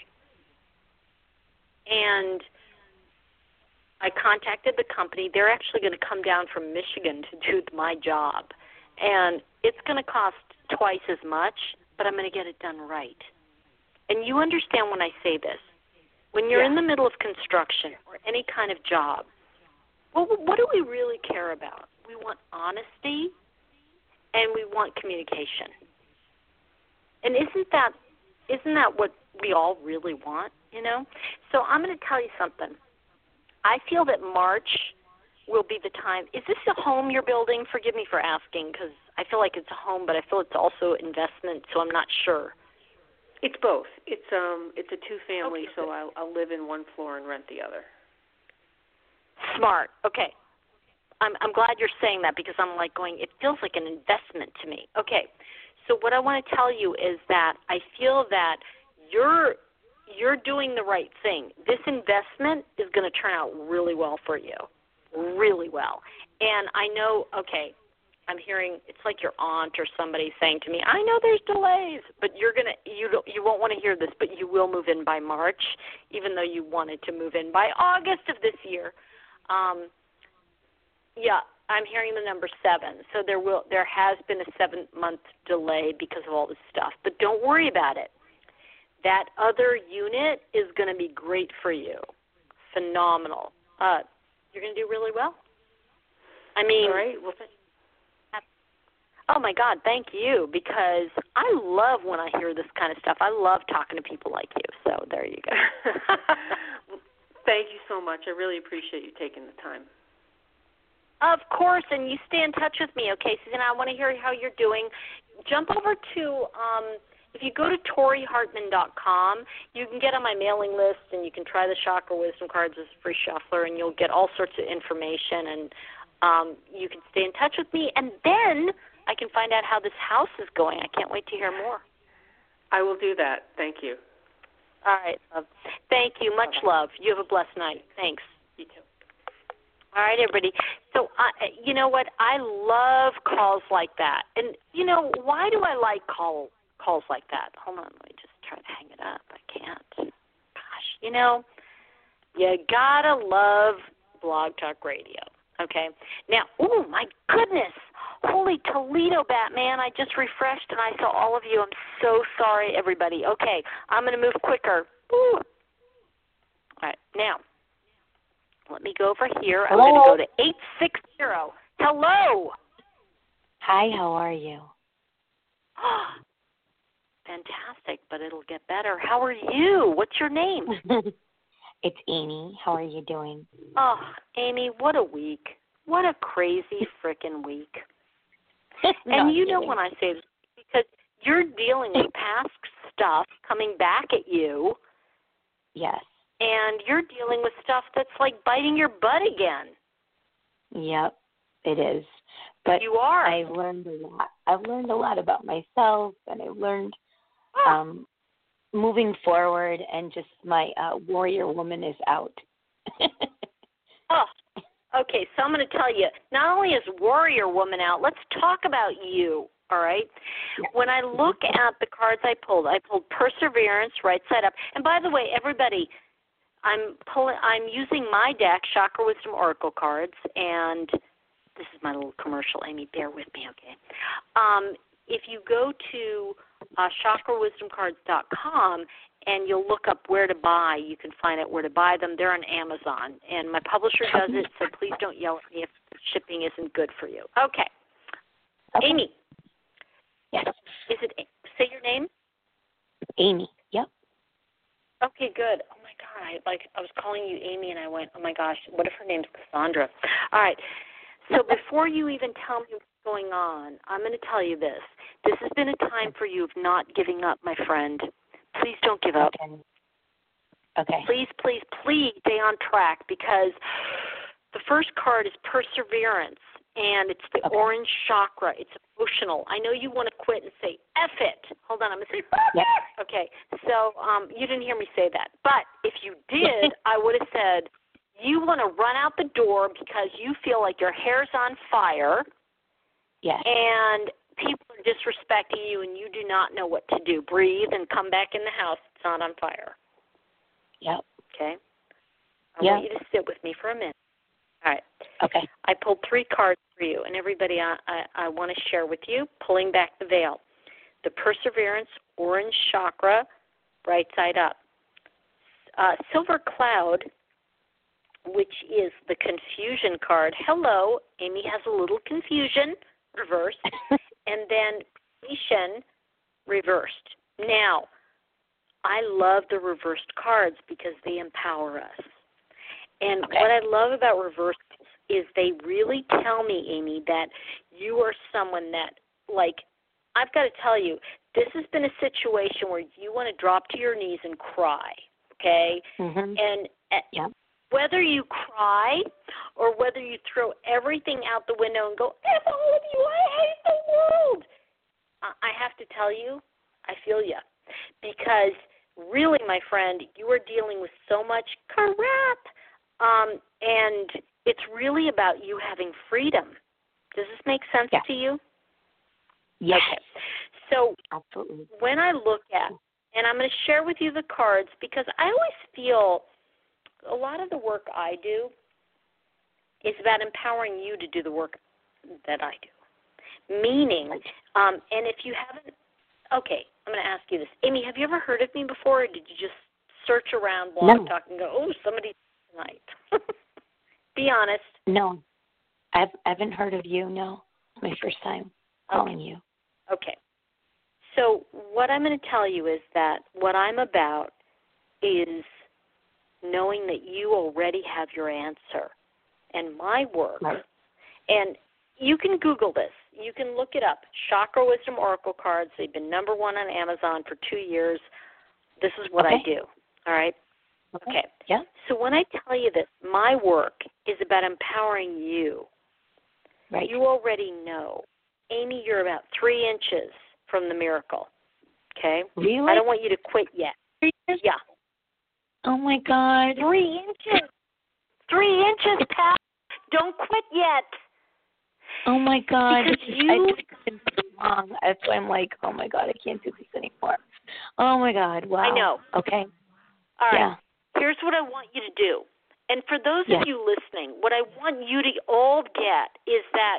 And I contacted the company. They're actually going to come down from Michigan to do my job. And it's going to cost twice as much, but I'm going to get it done right. And you understand when I say this. When you're in the middle of construction or any kind of job, well, what do we really care about? We want honesty and we want communication. And isn't that what we all really want, So I'm going to tell you something. I feel that March will be the time. Is this a home you're building? Forgive me for asking, because I feel like it's a home, but I feel it's also investment, so I'm not sure. It's both. It's a two-family, Okay. so I'll live in one floor and rent the other. Smart. Okay. I'm glad you're saying that, because I'm like going, it feels like an investment to me. Okay. So what I want to tell you is that I feel that you're doing the right thing. This investment is going to turn out really well for you. Really well. And I know, okay, I'm hearing it's like your aunt or somebody saying to me, I know there's delays, but you won't want to hear this, but you will move in by March, even though you wanted to move in by August of this year. Yeah, I'm hearing the number 7. So there has been a 7-month delay because of all this stuff. But don't worry about it. That other unit is going to be great for you. Phenomenal. You're going to do really well. I mean, all right. Well, oh, my God, thank you, because I love when I hear this kind of stuff. I love talking to people like you, so there you go. Well, thank you so much. I really appreciate you taking the time. Of course, and you stay in touch with me, okay, Susan? I want to hear how you're doing. Jump over to, if you go to ToriHartman.com, you can get on my mailing list, and you can try the Chakra Wisdom cards as a free shuffler, and you'll get all sorts of information, and you can stay in touch with me, and then I can find out how this house is going. I can't wait to hear more. I will do that. Thank you. All right, love. Thank you. Much love. You have a blessed night. Thanks. You too. All right, everybody. So, you know what? I love calls like that. And, you know, why do I like calls like that? Hold on. Let me just try to hang it up. I can't. Gosh, you know, you got to love Blog Talk Radio. Okay? Now, oh, my goodness. Holy Toledo, Batman. I just refreshed, and I saw all of you. I'm so sorry, everybody. Okay, I'm going to move quicker. Woo. All right, now, let me go over here. I'm going to go to 860. Hello. Hi, how are you? Fantastic, but it'll get better. How are you? What's your name? It's Amy. How are you doing? Oh, Amy, what a week. What a crazy frickin' week. And you know when I say this, because you're dealing with past stuff coming back at you. Yes. And you're dealing with stuff that's like biting your butt again. Yep, it is. But you are. I've learned a lot. I've learned a lot about myself, and I've learned moving forward, and just my warrior woman is out. Okay, so I'm going to tell you, not only is warrior woman out, let's talk about you, all right? Yes. When I look at the cards I pulled Perseverance, right side up. And by the way, everybody, I'm using my deck, Chakra Wisdom Oracle cards, and this is my little commercial, Amy, bear with me, okay? If you go to chakrawisdomcards.com and you'll look up where to buy, you can find out where to buy them. They're on Amazon, and my publisher does it, so please don't yell at me if shipping isn't good for you. Okay. Amy. Yes. Say your name? Amy. Yep. Okay, good. Oh, my God. I was calling you Amy, and I went, oh, my gosh, what if her name's Cassandra? All right. So before you even tell me what's going on, I'm going to tell you this. This has been a time for you of not giving up, my friend. Please don't give up. Okay. Please, please, please stay on track, because the first card is Perseverance, and it's the orange chakra. It's emotional. I know you want to quit and say, F it. Hold on, I'm going to say, F it. Okay, so you didn't hear me say that. But if you did, I would have said, you want to run out the door because you feel like your hair's on fire. Yes. And people are disrespecting you, and you do not know what to do. Breathe and come back in the house. It's not on fire. Yep. Okay? I want you to sit with me for a minute. All right. Okay. I pulled 3 cards for you, and everybody, I want to share with you, pulling back the veil. The Perseverance, orange chakra, right side up. Silver Cloud, which is the confusion card. Hello, Amy has a little confusion, reversed, and then completion, reversed. Now, I love the reversed cards because they empower us. And what I love about reversals is they really tell me, Amy, that you are someone that, like, I've got to tell you, this has been a situation where you want to drop to your knees and cry, okay? And whether you cry or whether you throw everything out the window and go, F all of you, I hate the world, I have to tell you, I feel you. Because really, my friend, you are dealing with so much crap, and it's really about you having freedom. Does this make sense to you? Yes. Okay. So absolutely. When I look at, and I'm going to share with you the cards, because I always feel a lot of the work I do is about empowering you to do the work that I do. Meaning, and if you haven't, okay, I'm going to ask you this. Amy, have you ever heard of me before, or did you just search around Blog Talk and go, oh, somebody tonight? Be honest. No. I haven't heard of you, no. It's my first time calling you. Okay. So what I'm going to tell you is that what I'm about is knowing that you already have your answer. And my work, and you can Google this. You can look it up. Chakra Wisdom Oracle cards. They've been #1 on Amazon for 2 years. This is what I do. All right? Okay. Yeah. So when I tell you this, my work is about empowering you. Right. You already know. Amy, you're about 3 inches from the miracle. Okay? Really? I don't want you to quit yet. 3 inches? Yeah. Oh, my God. 3 inches. 3 inches, pal. Don't quit yet. Oh, my God. Because I've been so long. That's why I'm like, oh, my God, I can't do this anymore. Oh, my God. Wow. I know. Okay. All right. Yeah. Here's what I want you to do. And for those of you listening, what I want you to all get is that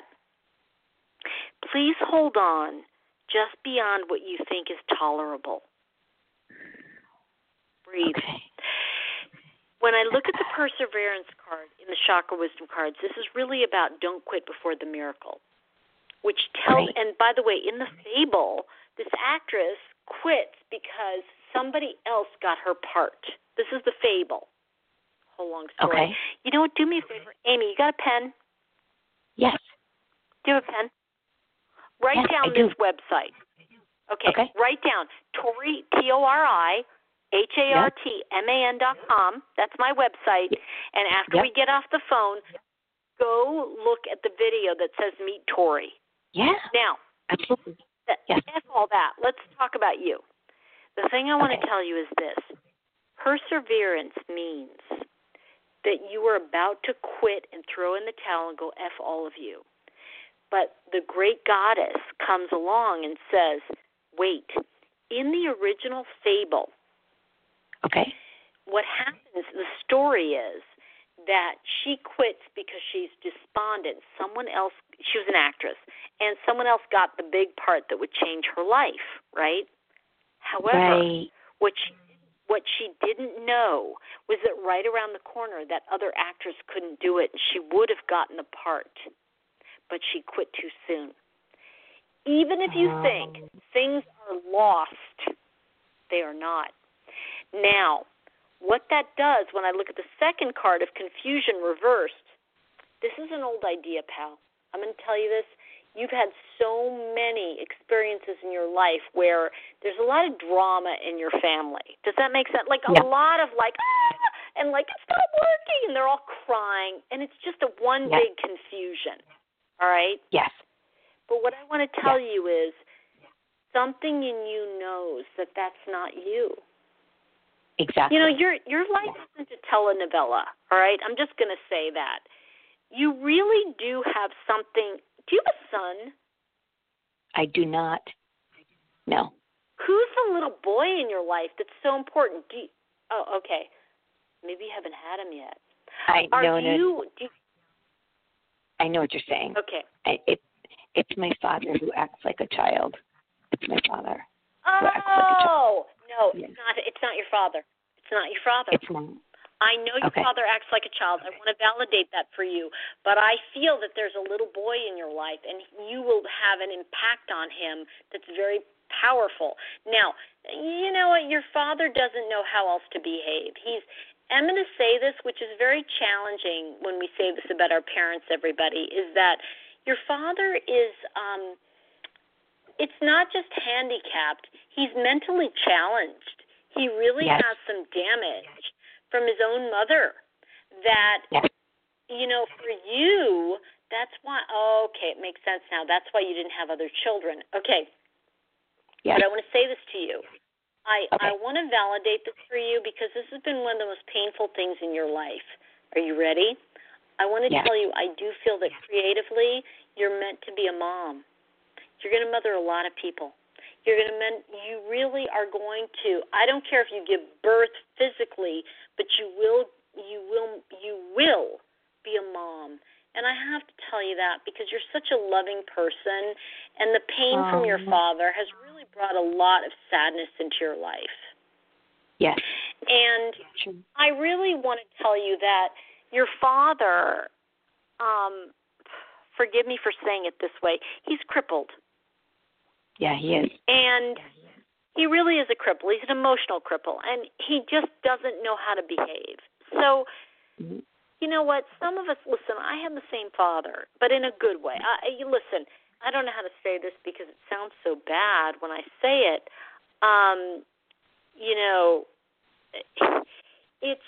please hold on just beyond what you think is tolerable. Breathe. Okay. When I look at the perseverance card in the Chakra Wisdom cards, this is really about don't quit before the miracle, which tells, and by the way, in the fable, this actress quits because somebody else got her part. This is the fable. Whole long story. Okay. You know what? Do me a favor. Amy, you got a pen? Yes. Do you have a pen? Write down this website. Okay. Write down Tori, TORIHARTMAN.com. That's my website. And after we get off the phone, go look at the video that says Meet Tori. Yeah. Now, absolutely. F all that. Let's talk about you. The thing I want to tell you is this. Perseverance means that you are about to quit and throw in the towel and go F all of you. But the great goddess comes along and says, wait, in the original fable, what happens, the story is that she quits because she's despondent. Someone else, she was an actress, and someone else got the big part that would change her life, right? However, what she didn't know was that right around the corner that other actress couldn't do it, and she would have gotten the part, but she quit too soon. Even if you think things are lost, they are not. Now, what that does, when I look at the second card of confusion reversed, this is an old idea, pal. I'm going to tell you this. You've had so many experiences in your life where there's a lot of drama in your family. Does that make sense? Like a lot of and like, it's not working, and they're all crying, and it's just one big confusion. All right? Yes. But what I want to tell you is something in you knows that that's not you. Exactly. You know, your life isn't a telenovela, all right? I'm just going to say that. You really do have something. Do you have a son? I do not. No. Who's the little boy in your life that's so important? Okay. Maybe you haven't had him yet. I know what you're saying. Okay. It's my father who acts like a child. It's my father. Oh, no, it's not your father. It's not your father. It's not. I know your father acts like a child. I want to validate that for you. But I feel that there's a little boy in your life, and you will have an impact on him that's very powerful. Now, you know what? Your father doesn't know how else to behave. I'm going to say this, which is very challenging when we say this about our parents, everybody, is that your father is, it's not just handicapped, he's mentally challenged. He really yes. has some damage from his own mother that, yes. For you, that's why, okay, it makes sense now. That's why you didn't have other children. Okay. Yes. But I want to say this to you. I Okay. want to validate this for you because this has been one of the most painful things in your life. Are you ready? I want to yes. tell you, I do feel that creatively you're meant to be a mom. You're going to mother a lot of people. You really are going to, I don't care if you give birth physically, but you will be a mom. And I have to tell you that because you're such a loving person, and the pain from your father has really brought a lot of sadness into your life. Yes. And I really want to tell you that your father, forgive me for saying it this way, he's crippled. Yeah, he is. And he really is a cripple. He's an emotional cripple, and he just doesn't know how to behave. So, you know what? Some of us, listen, I have the same father, but in a good way. Listen, I don't know how to say this because it sounds so bad when I say it. It's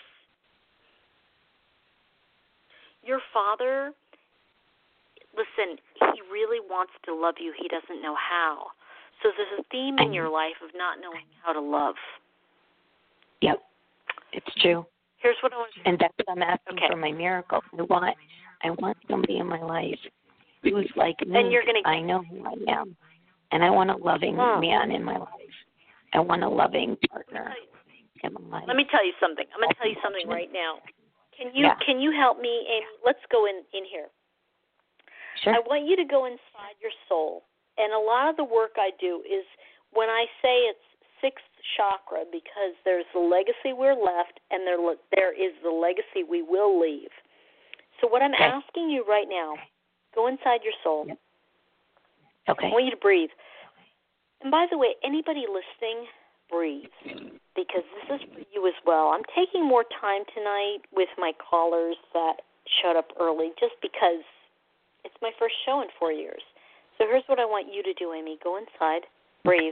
your father. Listen, he really wants to love you. He doesn't know how. So there's a theme in your life of not knowing how to love. Yep, it's true. Here's what I want to And that's what I'm asking for my miracle. I want somebody in my life who's like me. And you're gonna I know who I am. And I want a loving man in my life. I want a loving partner in my life. Let me tell you something. I'm going to tell you something right now. Can you help me, Amy? Let's go in here. Sure. I want you to go inside your soul. And a lot of the work I do is when I say it's sixth chakra, because there's the legacy we're left and there is the legacy we will leave. So what I'm asking you right now, go inside your soul. Yep. Okay. I want you to breathe. And by the way, anybody listening, breathe, because this is for you as well. I'm taking more time tonight with my callers that showed up early just because it's my first show in 4 years. So here's what I want you to do, Amy. Go inside, breathe.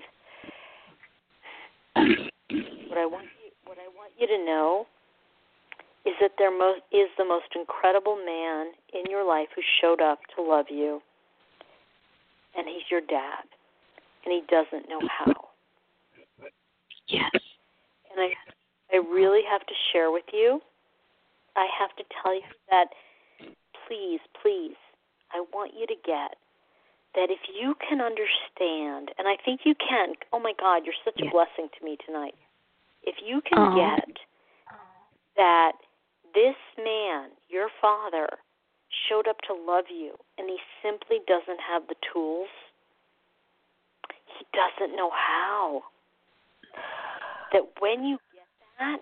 What I want you to know is that there is the most incredible man in your life who showed up to love you, and he's your dad, and he doesn't know how. Yes. And I really have to share with you, I have to tell you that please, I want you to get that if you can understand, and I think you can, oh my God, you're such a blessing to me tonight. If you can get that this man, your father, showed up to love you and he simply doesn't have the tools, he doesn't know how, that when you get that,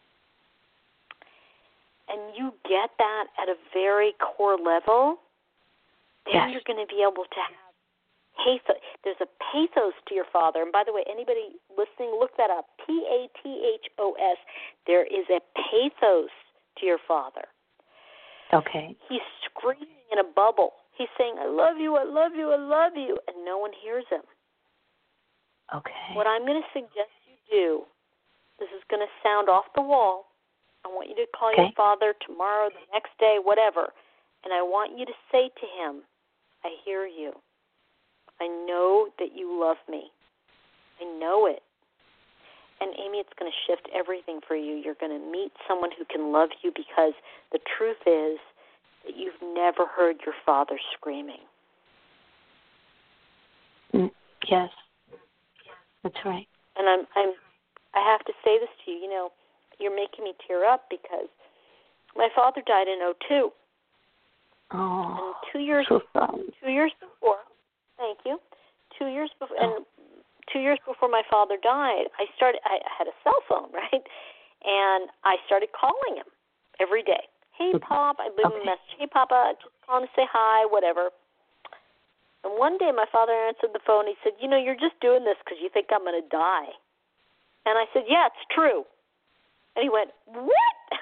and you get that at a very core level, then you're going to be able to have pathos. There's a pathos to your father. And by the way, anybody listening, look that up. Pathos. There is a pathos to your father. Okay. He's screaming in a bubble. He's saying, I love you, I love you, I love you. And no one hears him. Okay. What I'm going to suggest you do, this is going to sound off the wall. I want you to call your father tomorrow, the next day, whatever. And I want you to say to him, I hear you. I know that you love me. I know it. And Amy, it's going to shift everything for you. You're going to meet someone who can love you because the truth is that you've never heard your father screaming. Yes. That's right. And I have to say this to you. You know, you're making me tear up because my father died in 2002. Oh, and 2 years before, thank you. 2 years before, and 2 years before my father died, I had a cell phone, right? And I started calling him every day. Hey, Pop, I leave him a message. Hey, Papa, just calling to say hi, whatever. And one day my father answered the phone. He said, you know, you're just doing this because you think I'm going to die. And I said, yeah, it's true. And he went, what?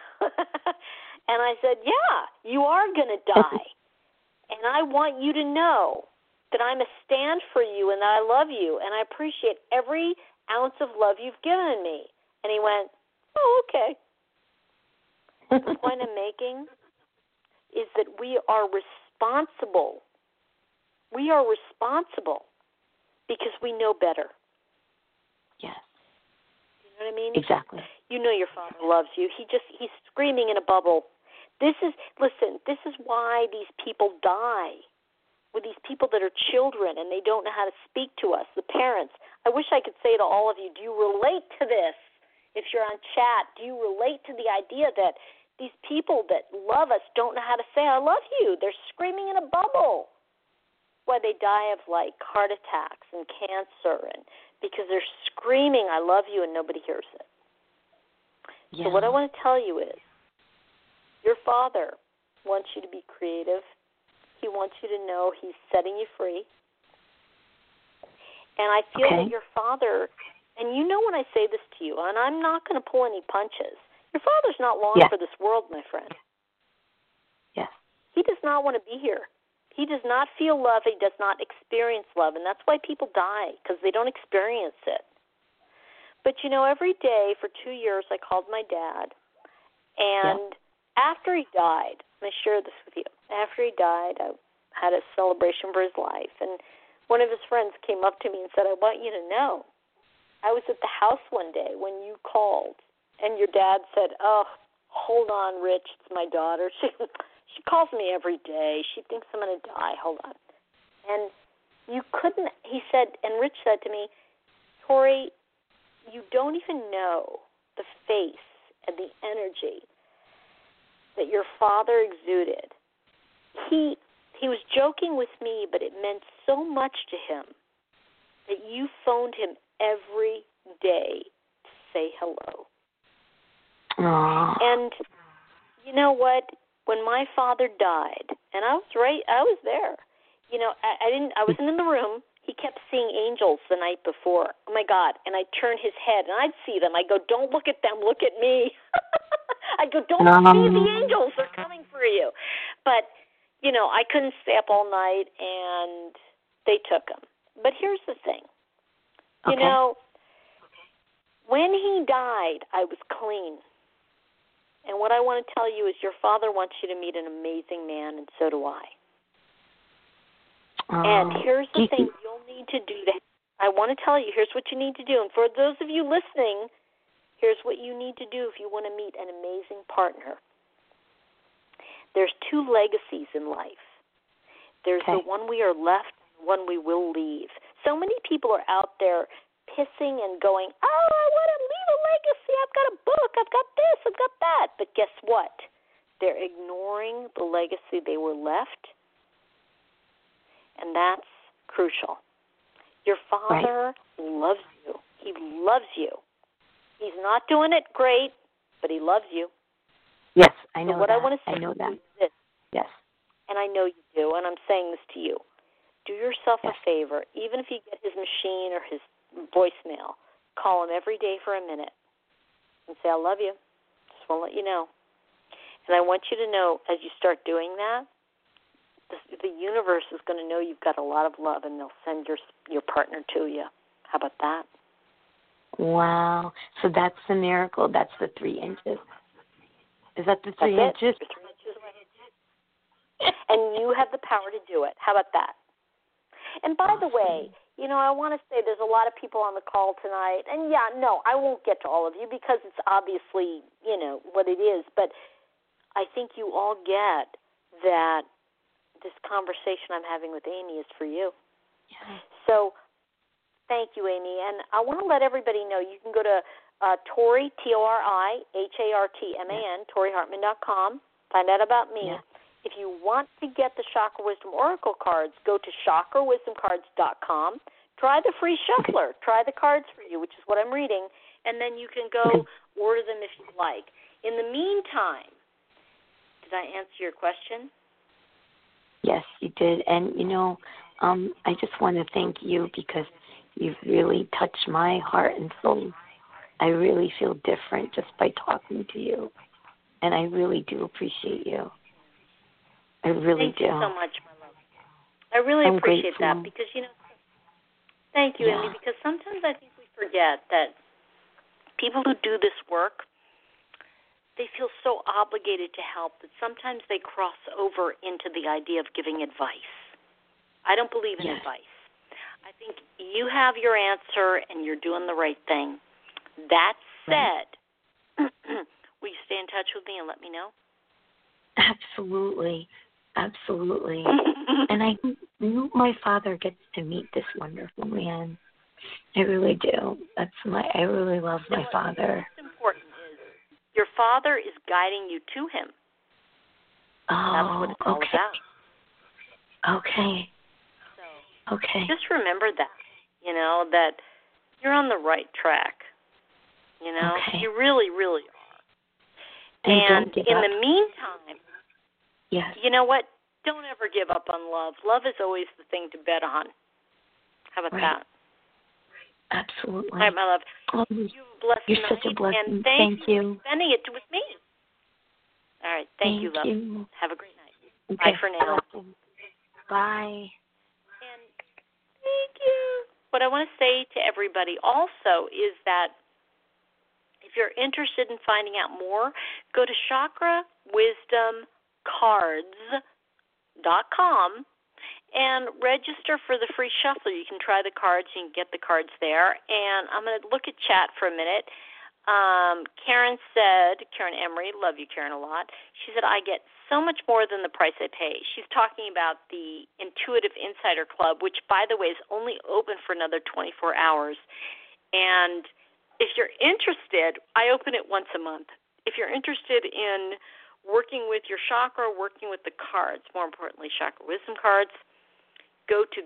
And I said, yeah, you are going to die. And I want you to know that I'm a stand for you and that I love you and I appreciate every ounce of love you've given me. And he went, oh, okay. The point I'm making is that we are responsible. We are responsible because we know better. Yes. You know what I mean? Exactly. You know your Father loves you. He's screaming in a bubble. This is why these people die. With these people that are children and they don't know how to speak to us, the parents. I wish I could say to all of you, do you relate to this? If you're on chat, do you relate to the idea that these people that love us don't know how to say I love you? They're screaming in a bubble. Why they die of like heart attacks and cancer, and because they're screaming I love you and nobody hears it. Yeah. So what I want to tell you is your Father wants you to be creative. He wants you to know he's setting you free. And I feel that your Father, and you know when I say this to you, and I'm not going to pull any punches, your Father's not long for this world, my friend. Yes. He does not want to be here. He does not feel love. He does not experience love. And that's why people die, because they don't experience it. But, you know, every day for 2 years I called my dad. And after he died, and I share this with you, after he died, I had a celebration for his life. And one of his friends came up to me and said, I want you to know, I was at the house one day when you called, and your dad said, oh, hold on, Rich, it's my daughter. She calls me every day. She thinks I'm going to die. Hold on. And you couldn't, he said, and Rich said to me, Tori, you don't even know the face and the energy that your father exuded. He was joking with me, but it meant so much to him that you phoned him every day to say hello. Aww. And you know what? When my father died, and I was there. You know, I wasn't in the room. He kept seeing angels the night before. Oh my God! And I'd turn his head, and I'd see them. I go, don't look at them, look at me. I go, don't see the angels. They're coming for you. But you know, I couldn't stay up all night, and they took him. But here's the thing. You know, when he died, I was clean. And what I want to tell you is your father wants you to meet an amazing man, and so do I. And here's the thing you'll need to do. I want to tell you, here's what you need to do. And for those of you listening, here's what you need to do if you want to meet an amazing partner. There's two legacies in life. There's the one we are left, and the one we will leave. So many people are out there pissing and going, oh, I want to leave a legacy. I've got a book. I've got this. I've got that. But guess what? They're ignoring the legacy they were left, and that's crucial. Your father loves you. He loves you. He's not doing it great, but he loves you. Yes, I know so what that. I want to say I know that. is this, yes. and I know you do, and I'm saying this to you. Do yourself a favor. Even if you get his machine or his voicemail, call him every day for a minute and say, I love you. Just want to let you know. And I want you to know, as you start doing that, the universe is going to know you've got a lot of love, and they'll send your partner to you. How about that? Wow. So that's the miracle. That's the 3 inches. Is that the 3 inches? 3 inches away. And you have the power to do it. How about that? And by the way, you know, I want to say there's a lot of people on the call tonight. And, I won't get to all of you because it's obviously, you know, what it is. But I think you all get that this conversation I'm having with Amy is for you. Yeah. So thank you, Amy. And I want to let everybody know you can go to Tori, ToriHartman, ToriHartman.com. Find out about me. Yeah. If you want to get the Chakra Wisdom Oracle cards, go to chakrawisdomcards.com. Try the free shuffler. Try the cards for you, which is what I'm reading, and then you can go order them if you like. In the meantime, did I answer your question? Yes, you did. And, you know, I just want to thank you because you've really touched my heart and soul. I really feel different just by talking to you. And I really do appreciate you. I really do. Thank you so much, my love. I really appreciate that because, thank you, Amy, because sometimes I think we forget that people who do this work, they feel so obligated to help that sometimes they cross over into the idea of giving advice. I don't believe in advice. I think you have your answer and you're doing the right thing. That said, will you stay in touch with me and let me know? Absolutely. Absolutely. And I hope my father gets to meet this wonderful man. I really do. I really love my father. What's important is your father is guiding you to him. That's what it's all about. Okay. So just remember that, that you're on the right track. You really, really are. And in the meantime, you know what? Don't ever give up on love. Love is always the thing to bet on. How about that? Absolutely. All right, my love. You're You're such a blessing. And thank you for spending it with me. All right. Thank you, love. Have a great night. Okay. Bye for now. Bye. And thank you. What I want to say to everybody also is that if you're interested in finding out more, go to chakrawisdomcards.com and register for the free shuffle. You can try the cards. You can get the cards there. And I'm going to look at chat for a minute. Karen Emery, love you, Karen, a lot. She said, I get so much more than the price I pay. She's talking about the Intuitive Insider Club, which, by the way, is only open for another 24 hours. And if you're interested, I open it once a month. If you're interested in working with your chakra, working with the cards, more importantly, Chakra Wisdom Cards, go to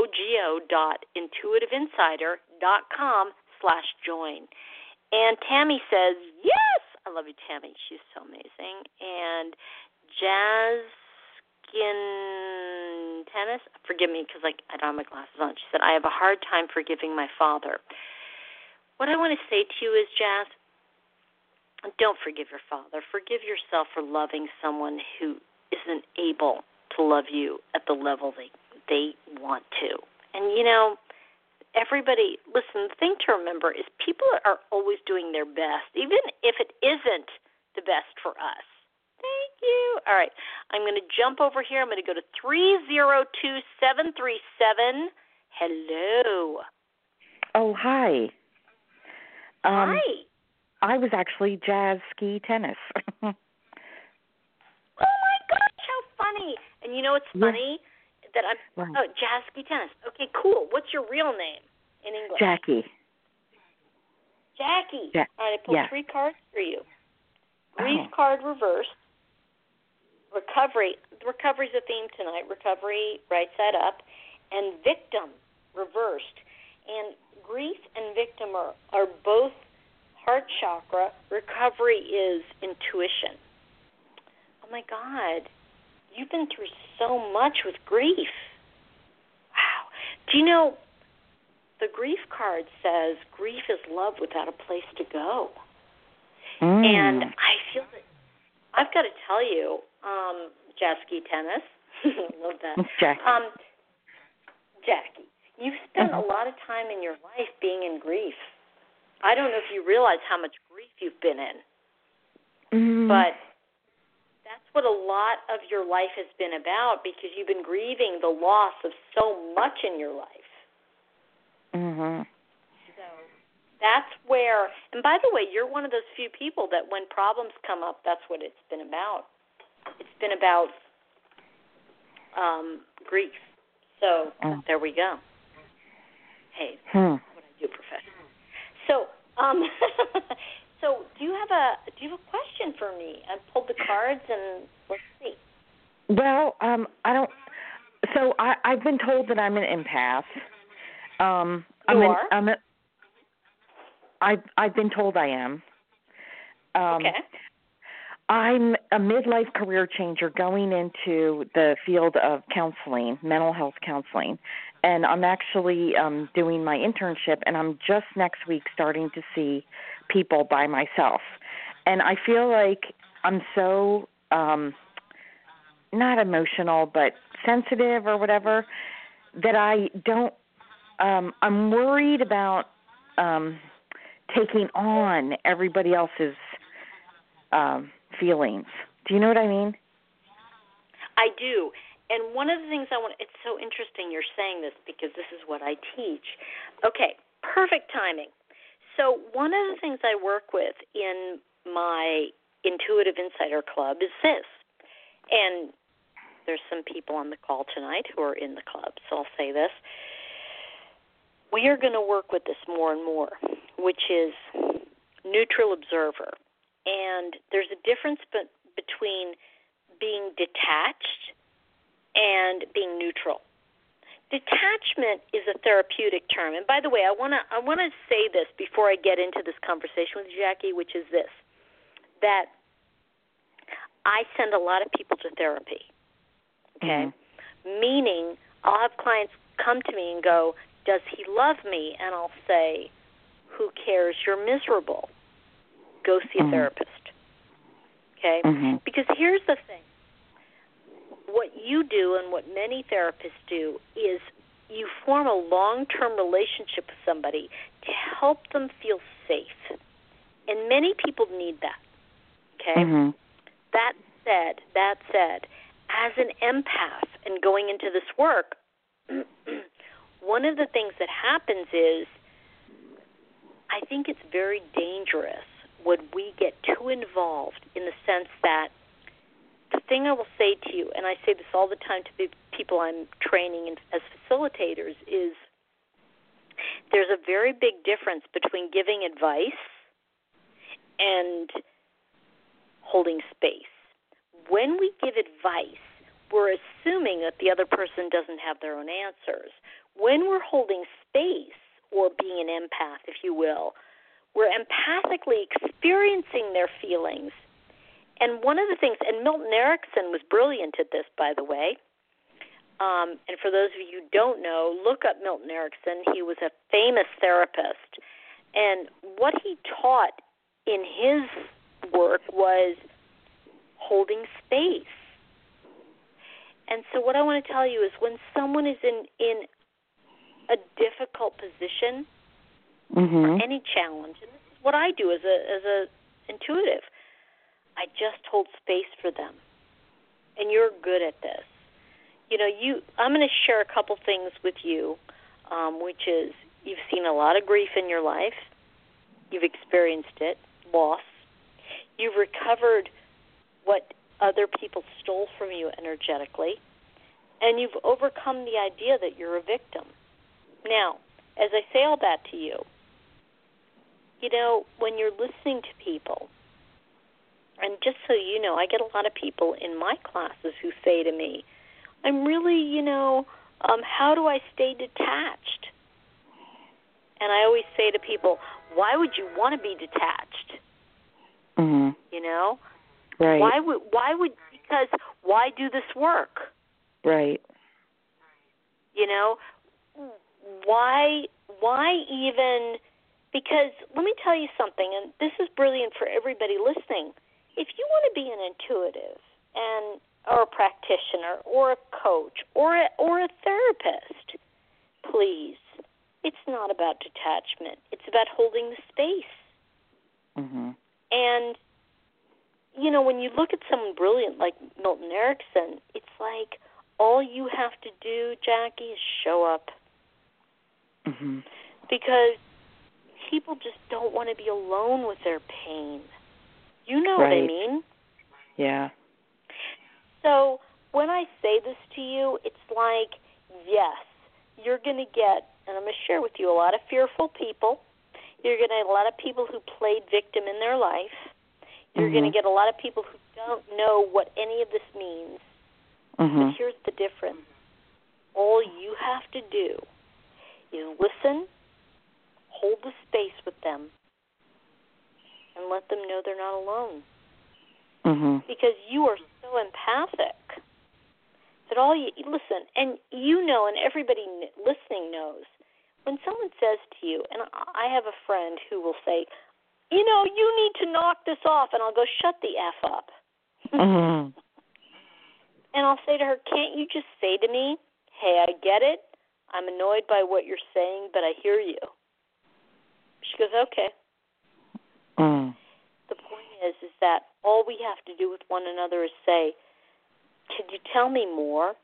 go.intuitiveinsider.com/join. And Tammy says, yes! I love you, Tammy. She's so amazing. And Jazzkin Tennis, forgive me because I don't have my glasses on. She said, I have a hard time forgiving my father. What I want to say to you is, Jazz, don't forgive your father. Forgive yourself for loving someone who isn't able to love you at the level they want to. And, everybody, listen, the thing to remember is people are always doing their best, even if it isn't the best for us. Thank you. All right, I'm going to jump over here. I'm going to go to 302737. Hello. Oh, hi. Hi. I was actually Jazz Ski Tennis. Oh, my gosh, how funny. And what's funny? That I'm Jazz Ski Tennis. Okay, cool. What's your real name in English? Jackie. All right, I pulled 3 cards for you. Grief card reversed. Recovery. Recovery's a theme tonight. Recovery, right side up. And victim, reversed. And grief and victim are both heart chakra. Recovery is intuition. Oh, my God. You've been through so much with grief. Wow. Do you know, the grief card says grief is love without a place to go. And I feel that I've got to tell you, Jackie Tennis, love that. Jackie, you've spent a lot of time in your life being in grief. I don't know if you realize how much grief you've been in, but that's what a lot of your life has been about because you've been grieving the loss of so much in your life. So that's where, and by the way, you're one of those few people that when problems come up, that's what it's been about. It's been about grief. So there we go. Hey, that's what I do professionally. So, so do you have a question for me? I pulled the cards and let's see. Well, I don't. So I've been told that I'm an empath. I've been told I am. Okay. I'm a midlife career changer going into the field of counseling, mental health counseling. And I'm actually doing my internship, and I'm just next week starting to see people by myself. And I feel like I'm so not emotional, but sensitive or whatever, that I don't, I'm worried about taking on everybody else's feelings. Do you know what I mean? I do. And one of the things it's so interesting you're saying this because this is what I teach. Okay, perfect timing. So one of the things I work with in my Intuitive Insider Club is this. And there's some people on the call tonight who are in the club, so I'll say this. We are going to work with this more and more, which is neutral observer. And there's a difference between being detached and being neutral. Detachment is a therapeutic term. And by the way, I want to say this before I get into this conversation with Jackie, which is this, that I send a lot of people to therapy, okay? Mm-hmm. Meaning I'll have clients come to me and go, does he love me? And I'll say, who cares? You're miserable. Go see a therapist, okay? Mm-hmm. Because here's the thing. What you do and what many therapists do is you form a long-term relationship with somebody to help them feel safe. And many people need that, okay? Mm-hmm. That said, as an empath and going into this work, one of the things that happens is I think it's very dangerous when we get too involved in the sense that the thing I will say to you, and I say this all the time to the people I'm training as facilitators, is there's a very big difference between giving advice and holding space. When we give advice, we're assuming that the other person doesn't have their own answers. When we're holding space, or being an empath, if you will, we're empathically experiencing their feelings. And one of the things, and Milton Erickson was brilliant at this, by the way, and for those of you who don't know, look up Milton Erickson. He was a famous therapist. And what he taught in his work was holding space. And so what I want to tell you is when someone is in a difficult position or any challenge, and this is what I do as a intuitive, I just hold space for them. And you're good at this. You know, I'm going to share a couple things with you, which is you've seen a lot of grief in your life. You've experienced it, loss. You've recovered what other people stole from you energetically. And you've overcome the idea that you're a victim. Now, as I say all that to you, you know, when you're listening to people, and just so you know, I get a lot of people in my classes who say to me, I'm really, how do I stay detached? And I always say to people, why would you want to be detached? Mm-hmm. You know? Right. Because why do this work? Right. You know? Why even, because let me tell you something, and this is brilliant for everybody listening. If you want to be an intuitive or a practitioner or a coach or a therapist, please, it's not about detachment. It's about holding the space. Mm-hmm. And, when you look at someone brilliant like Milton Erickson, it's like all you have to do, Jackie, is show up. Mm-hmm. Because people just don't want to be alone with their pain. You know what I mean? Yeah. So when I say this to you, it's like, yes, you're going to get, and I'm going to share with you, a lot of fearful people. You're going to get a lot of people who played victim in their life. You're going to get a lot of people who don't know what any of this means. Mm-hmm. But here's the difference. All you have to do is listen, hold the space with them, and let them know they're not alone. Mm-hmm. Because you are so empathic that listen, and and everybody listening knows, when someone says to you, and I have a friend who will say, you need to knock this off. And I'll go, shut the F up. Mm-hmm. And I'll say to her, can't you just say to me, hey, I get it. I'm annoyed by what you're saying, but I hear you. She goes, okay. Mm. The point is that all we have to do with one another is say, could you tell me more?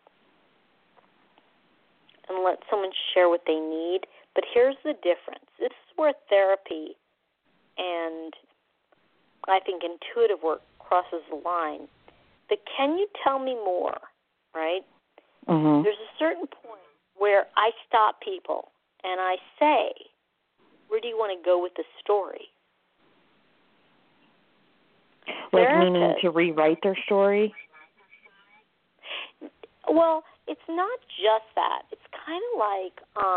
And let someone share what they need. But here's the difference. This is where therapy and I think intuitive work crosses the line. The can you tell me more, right? Mm-hmm. There's a certain point where I stop people and I say, where do you want to go with the story? Like meaning to rewrite their story? Well, it's not just that. It's kind of like,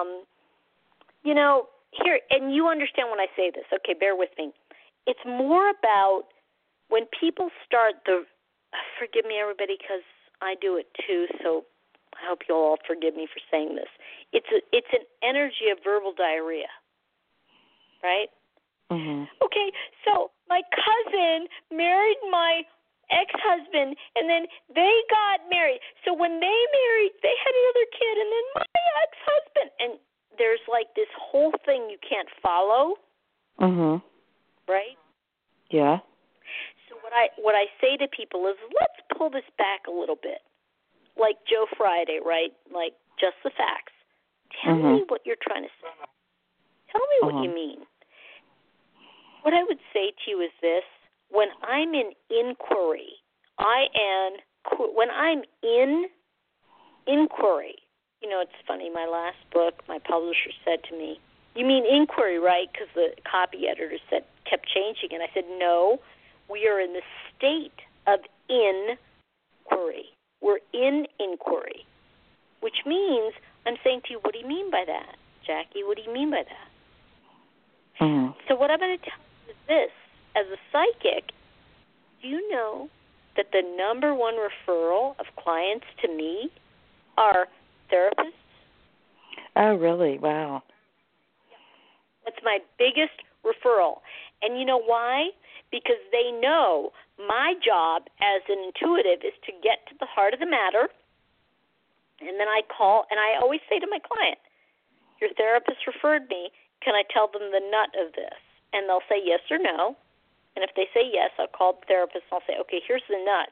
here, and you understand when I say this. Okay, bear with me. It's more about when people start forgive me, everybody, because I do it too, so I hope you'll all forgive me for saying this. It's an energy of verbal diarrhea, right? Mm-hmm. Okay, so my cousin married my ex-husband, and then they got married. So when they married, they had another kid, and then my ex-husband. And there's like this whole thing you can't follow, Mm-hmm. right? Yeah. So what I say to people is, let's pull this back a little bit. Like Joe Friday, right? Like just the facts. Tell me what you're trying to say. Tell me what you mean. What I would say to you is this. When I'm in inquiry, when I'm in inquiry, it's funny, my last book, my publisher said to me, you mean inquiry, right? Because the copy editor kept changing. And I said, no, we are in the state of inquiry. We're in inquiry, which means I'm saying to you, what do you mean by that, Jackie? What do you mean by that? Mm-hmm. So what I'm going to tell you is this. As a psychic, do you know that the number one referral of clients to me are therapists? Oh, really? Wow. That's my biggest referral. And you know why? Because they know my job as an intuitive is to get to the heart of the matter, and then I call, and I always say to my client, your therapist referred me, can I tell them the nut of this? And they'll say yes or no. And if they say yes, I'll call the therapist and I'll say, okay, here's the nut.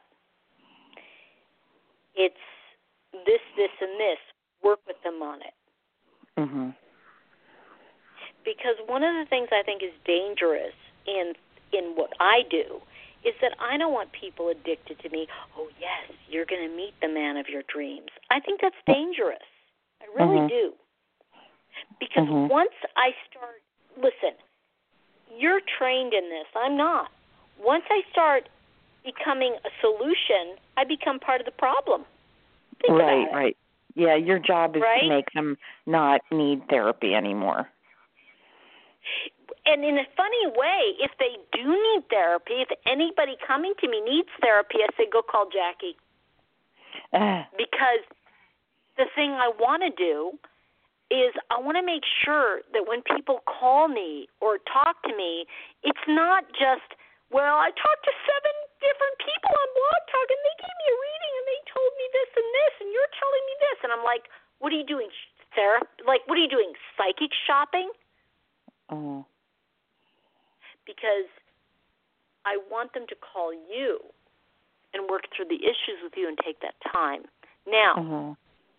It's this, this, and this. Work with them on it. Mm-hmm. Because one of the things I think is dangerous in what I do is that I don't want people addicted to me. Oh, yes, you're going to meet the man of your dreams. I think that's dangerous. I really do. Because once I start, listen, you're trained in this. I'm not. Once I start becoming a solution, I become part of the problem. Think about it. Right. Yeah, your job is to make them not need therapy anymore. And in a funny way, if they do need therapy, if anybody coming to me needs therapy, I say, go call Jackie. Because the thing I want to do is I want to make sure that when people call me or talk to me, it's not just, well, I talked to 7 different people on Blog Talk, and they gave me a reading, and they told me this and this, and you're telling me this. And I'm like, what are you doing, Sarah? Like, what are you doing, psychic shopping? Because I want them to call you and work through the issues with you and take that time. Now,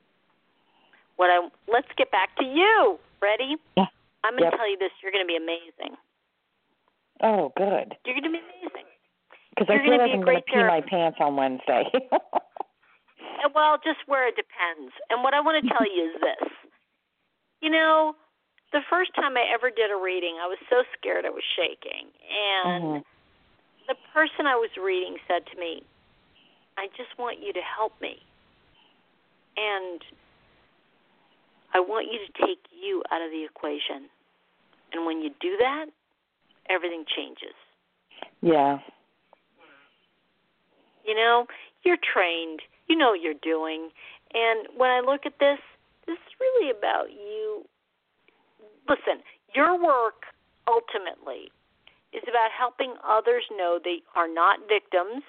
let's get back to you. Ready? Yeah. I'm going to tell you this. You're going to be amazing. Oh, good. You're going to be amazing. Because I feel like I'm going to pee my pants on Wednesday. Well, just where it depends. And what I want to tell you is this. The first time I ever did a reading, I was so scared I was shaking. And the person I was reading said to me, I just want you to help me. And I want you to take you out of the equation. And when you do that, everything changes. Yeah. You're trained. You know what you're doing. And when I look at this is really about you. Listen, your work, ultimately, is about helping others know they are not victims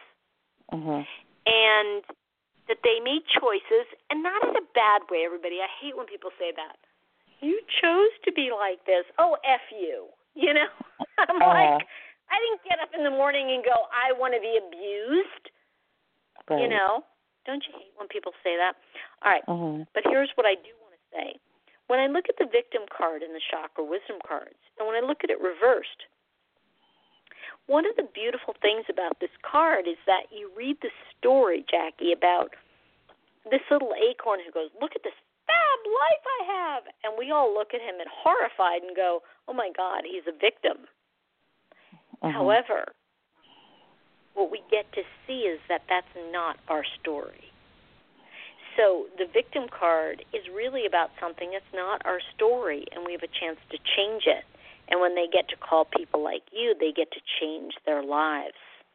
and that they made choices, and not in a bad way, everybody. I hate when people say that. You chose to be like this. Oh, F you. You know? I'm like, I didn't get up in the morning and go, I want to be abused. Right. You know? Don't you hate when people say that? All right. But here's what I do want to say. When I look at the victim card in the chakra wisdom cards, and when I look at it reversed, one of the beautiful things about this card is that you read the story, Jackie, about this little acorn who goes, look at this fab life I have. And we all look at him and horrified and go, oh, my God, he's a victim. However, what we get to see is that that's not our story. So the victim card is really about something that's not our story, and we have a chance to change it. And when they get to call people like you, they get to change their lives.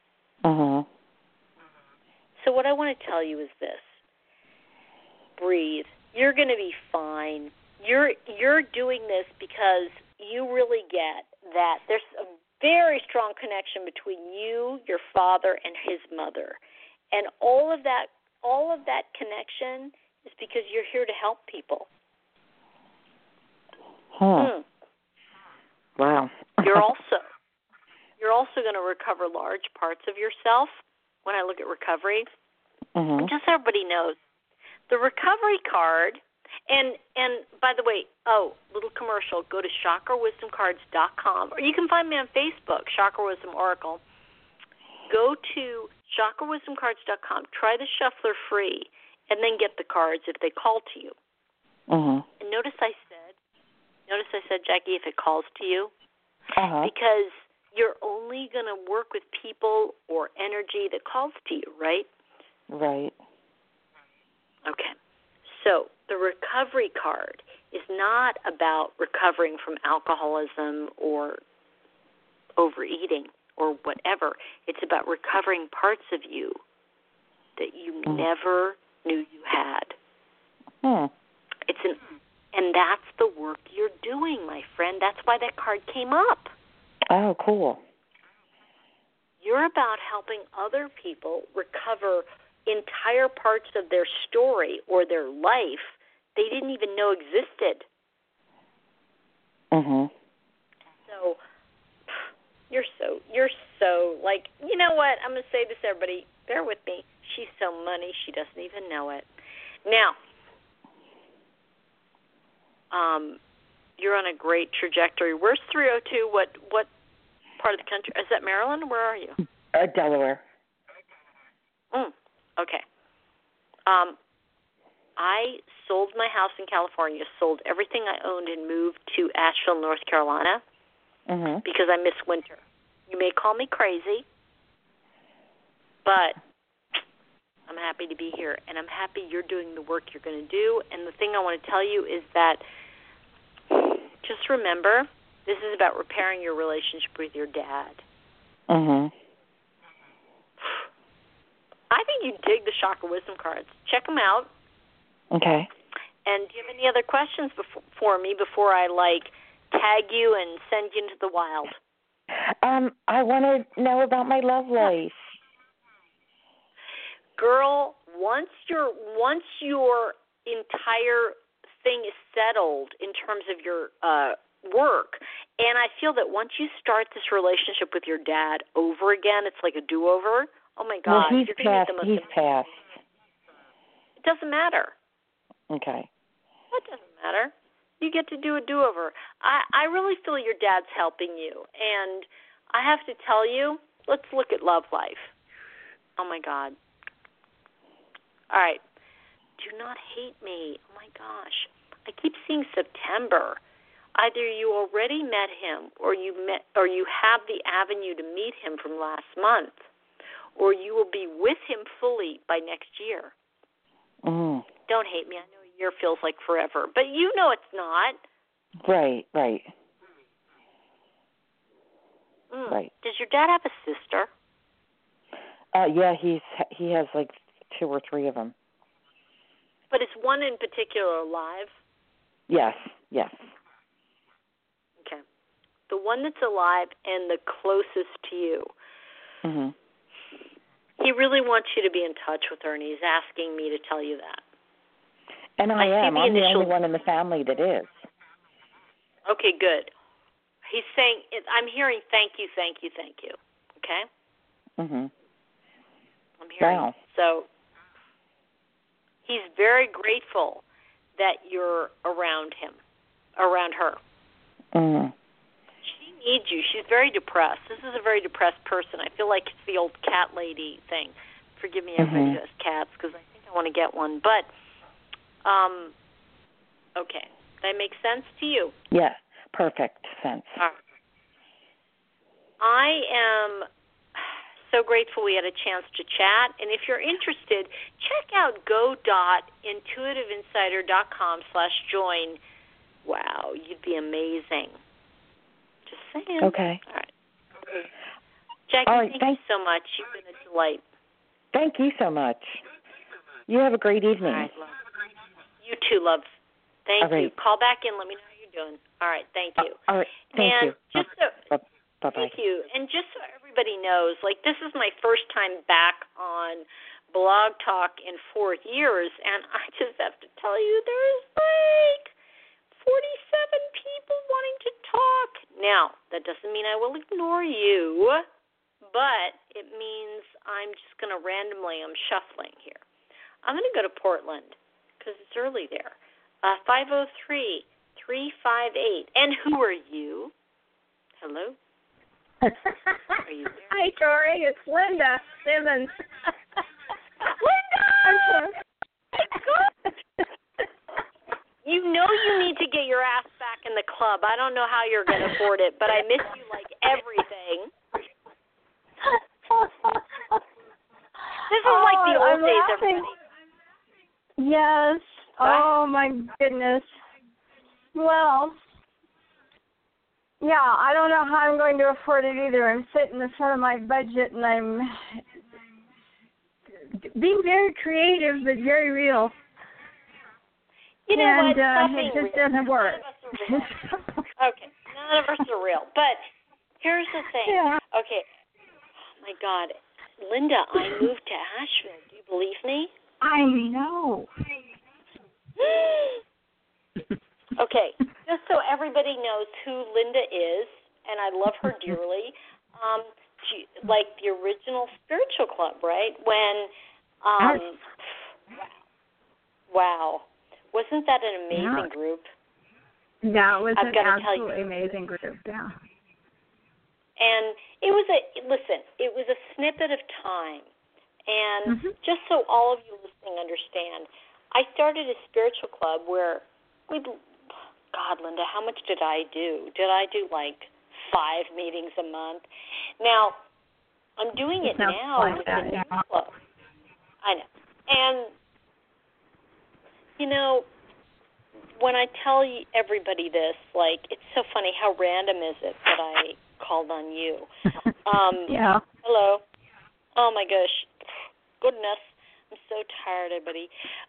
So what I want to tell you is this. Breathe. You're going to be fine. You're doing this because you really get that there's a very strong connection between you, your father, and his mother. And all of that connection is because you're here to help people. Wow. You're also going to recover large parts of yourself when I look at recovery. And just so everybody knows, the recovery card, and by the way, little commercial, go to chakrawisdomcards.com, or you can find me on Facebook, Chakra Wisdom Oracle. Go to chakrawisdomcards.com, try the shuffler free, and then get the cards if they call to you. And notice I said, Jackie, if it calls to you, because you're only going to work with people or energy that calls to you, right? Right. Okay. So the recovery card is not about recovering from alcoholism or overeating or whatever. It's about recovering parts of you that you never knew you had. And that's the work you're doing, my friend. That's why that card came up. Oh, cool. You're about helping other people recover entire parts of their story or their life they didn't even know existed. So you're so like, you know what? I'm going to say this, everybody. Bear with me. She's so money, she doesn't even know it. Now, you're on a great trajectory. Where's 302? What part of the country? Is that Maryland? Where are you? Delaware. Okay. I sold my house in California, sold everything I owned, and moved to Asheville, North Carolina, because I miss winter. You may call me crazy, but I'm happy to be here, and I'm happy you're doing the work you're going to do. And the thing I want to tell you is that just remember, this is about repairing your relationship with your dad. I think you dig the Chakra Wisdom cards. Check them out. Okay. And do you have any other questions for me before I, tag you and send you into the wild? I want to know about my love life. Girl, once your entire thing is settled in terms of your work, and I feel that once you start this relationship with your dad over again, it's like a do-over. Oh, my God. Well, he's passed. It doesn't matter. Okay. It doesn't matter. You get to do a do-over. I really feel your dad's helping you. And I have to tell you, let's look at love life. Oh, my God. All right. Do not hate me. Oh, my gosh. I keep seeing September. Either you already met him or you have the avenue to meet him from last month, or you will be with him fully by next year. Don't hate me. I know a year feels like forever, but you know it's not. Right. Right. Does your dad have a sister? Yeah, he has 2 or 3 of them. But is one in particular alive? Yes. Okay. The one that's alive and the closest to you. Mm-hmm. He really wants you to be in touch with her, and he's asking me to tell you that. And I am. I'm the only one in the family that is. Okay, good. He's saying, I'm hearing thank you, thank you, thank you. Okay? Mhm. I'm hearing. Wow. So he's very grateful that you're around him, around her. Mm. She needs you. She's very depressed. This is a very depressed person. I feel like it's the old cat lady thing. Forgive me, everybody who has cats, because I think I want to get one. But, okay. That makes sense to you? Yeah, perfect sense. All right. I am so grateful we had a chance to chat. And if you're interested, check out go.intuitiveinsider.com/join. Wow, you'd be amazing. Just saying. Okay. All right. Jackie, all right, thank you so much. You've been a delight. Thank you so much. You have a great evening. All right, love. You too, love. Thank you. Call back in. Let me know how you're doing. All right. Thank you. All right. Thank you. Just so, bye-bye. Thank you. And just so everybody knows, like, this is my first time back on Blog Talk in 4 years, and I just have to tell you, there's like 47 people wanting to talk. Now, that doesn't mean I will ignore you, but it means I'm just going to randomly, I'm shuffling here. I'm going to go to Portland because it's early there. 503-358. And who are you? Hello? Are you there? Hi, Tori. It's Linda Simmons. Linda! You know you need to get your ass back in the club. I don't know how you're going to afford it, but I miss you like everything. This is like the old days, everybody. Yes. Oh, my goodness. Well, yeah, I don't know how I'm going to afford it either. I'm sitting in front of my budget, and I'm being very creative but very real. You know and, what? it just doesn't work. Okay, none of us are real. But here's the thing. Yeah. Okay. Oh, my God. Linda, I moved to Asheville. Do you believe me? I know. Okay, just so everybody knows who Linda is, and I love her dearly, like the original Spiritual Club, right? When, wow. Wasn't that an amazing group? That was an absolutely amazing group, yeah. And it was it was a snippet of time. And just so all of you listening understand, I started a spiritual club where God, Linda, how much did I do? Did I do like 5 meetings a month? Now, I'm doing it now with the new club. I know. And, you know, when I tell everybody this, like, it's so funny, how random is it that I called on you? Yeah. Hello. Oh, my gosh. Goodness. I'm so tired, everybody.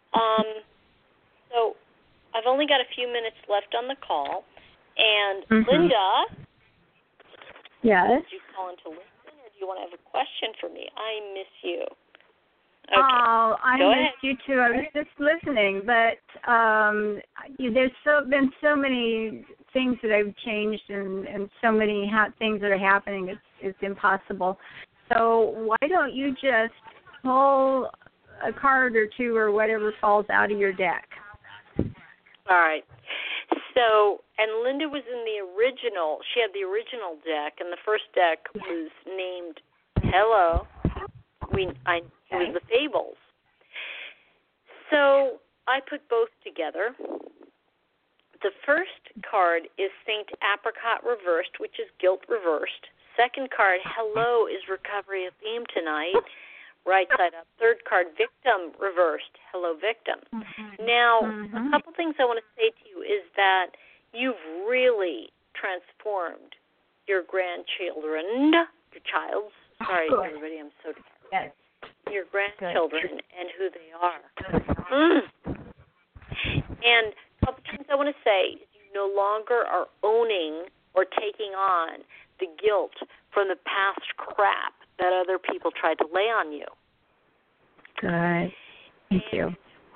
So I've only got a few minutes left on the call. And, Linda. Yes? Did you call in to listen, or do you want to have a question for me? I miss you. Okay. Oh, I missed you too. I was just listening, but there's been so many things that have changed, and so many things that are happening. It's impossible. So why don't you just pull a card or two or whatever falls out of your deck? All right. So, and Linda was in the original. She had the original deck, and the first deck was named Hello. It was the Fables. So I put both together. The first card is Saint Apricot reversed, which is guilt reversed. Second card, Hello, is recovery a theme tonight, right side up. Third card, Victim reversed. Hello, victim. Now, a couple things I want to say to you is that you've really transformed your grandchildren, everybody, I'm so tired. Yes. Your grandchildren and who they are. And a couple things I want to say is you no longer are owning or taking on the guilt from the past crap that other people tried to lay on you. Good. Thank you.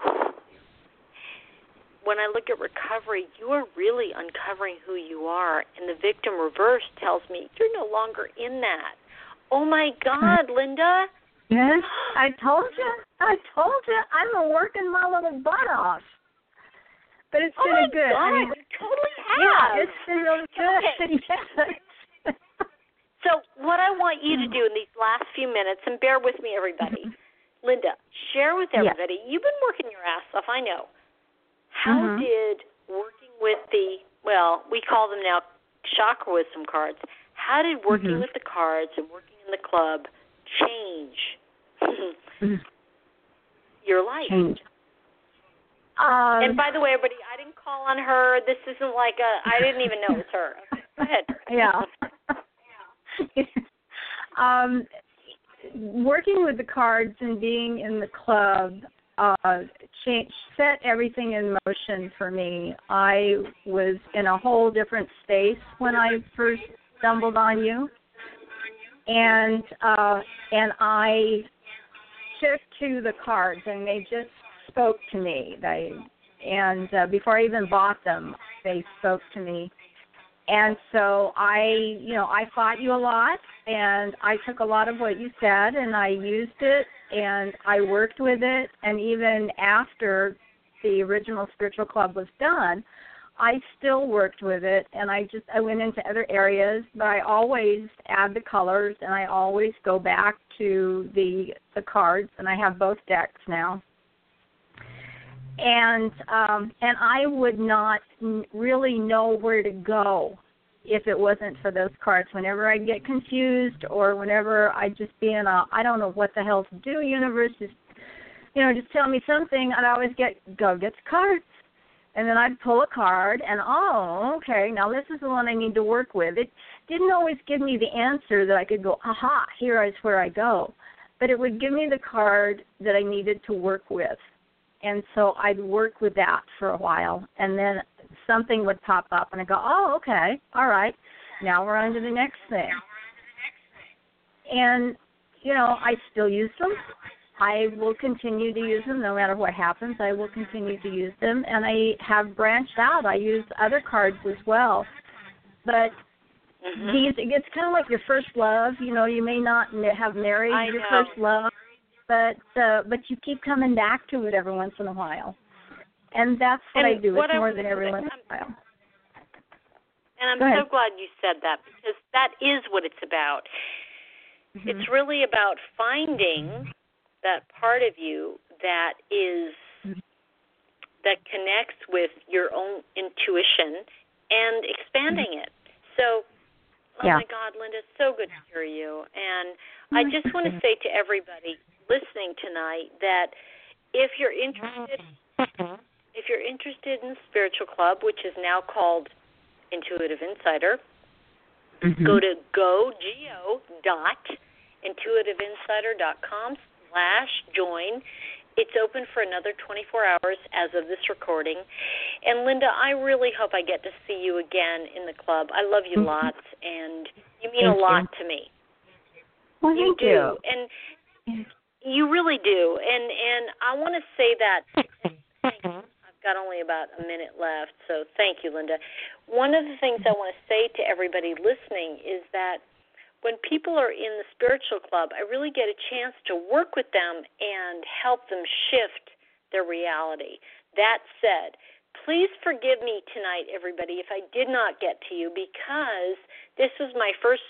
When I look at recovery, you are really uncovering who you are, and the victim reverse tells me you're no longer in that. Oh, my God, Linda. Yes, I told you. I'm working my little butt off. But it's been a good. God, I mean, you totally have. Yeah, it's been really good. Okay. Yes. So what I want you to do in these last few minutes, and bear with me, everybody, Linda, share with everybody. You've been working your ass off, I know. How did working with we call them now chakra wisdom cards, how did working with the cards and working in the club change your life? And by the way, everybody, I didn't call on her. This isn't like I didn't even know it was her. Okay, go ahead. Yeah. Working with the cards and being in the club set everything in motion for me. I was in a whole different space when I first stumbled on you, and I took to the cards, and they just spoke to me. Before I even bought them, they spoke to me. And so I fought you a lot, and I took a lot of what you said, and I used it, and I worked with it, and even after the original Spiritual Club was done, I still worked with it, and I went into other areas, but I always add the colors, and I always go back to the cards, and I have both decks now. And I would not really know where to go if it wasn't for those cards. Whenever I get confused or whenever I just be in I don't know what the hell to do, universe, just tell me something, I'd always go get the cards. And then I'd pull a card and, okay, now this is the one I need to work with. It didn't always give me the answer that I could go, aha, here is where I go. But it would give me the card that I needed to work with. And so I'd work with that for a while, and then something would pop up, and I'd go, okay, all right, now we're on to the next thing. And, I still use them. I will continue to use them no matter what happens. I will continue to use them, and I have branched out. I use other cards as well. But it's kind of like your first love. You may not have married your first love. But you keep coming back to it every once in a while. And that's what I do. It's more than every once in a while. And I'm so glad you said that, because that is what it's about. It's really about finding that part of you that connects with your own intuition and expanding it. So, my God, Linda, it's so good to hear you. And I just want to say to everybody listening tonight that if you're interested in the Spiritual Club, which is now called Intuitive Insider, go to go.intuitiveinsider.com/join. It's open for another 24 hours as of this recording. And Linda, I really hope I get to see you again in the club. I love you lots, and you mean a lot to me. Well, you do. And you really do. And I want to say that I've got only about a minute left, so thank you, Linda. One of the things I want to say to everybody listening is that when people are in the Spiritual Club, I really get a chance to work with them and help them shift their reality. That said, please forgive me tonight, everybody, if I did not get to you, because this was my first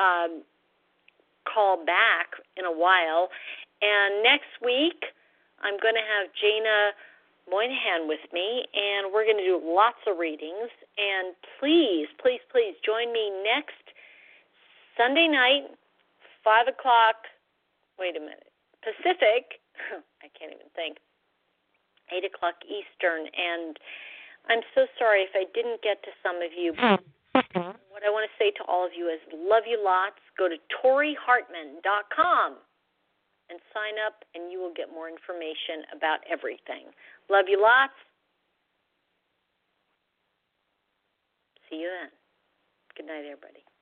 call back in a while. And next week, I'm going to have Jana Moynihan with me, and we're going to do lots of readings. And please, please, please join me next Sunday night, 5 o'clock, Pacific, I can't even think, 8 o'clock Eastern. And I'm so sorry if I didn't get to some of you. What I want to say to all of you is love you lots. Go to ToriHartman.com and sign up, and you will get more information about everything. Love you lots. See you then. Good night, everybody.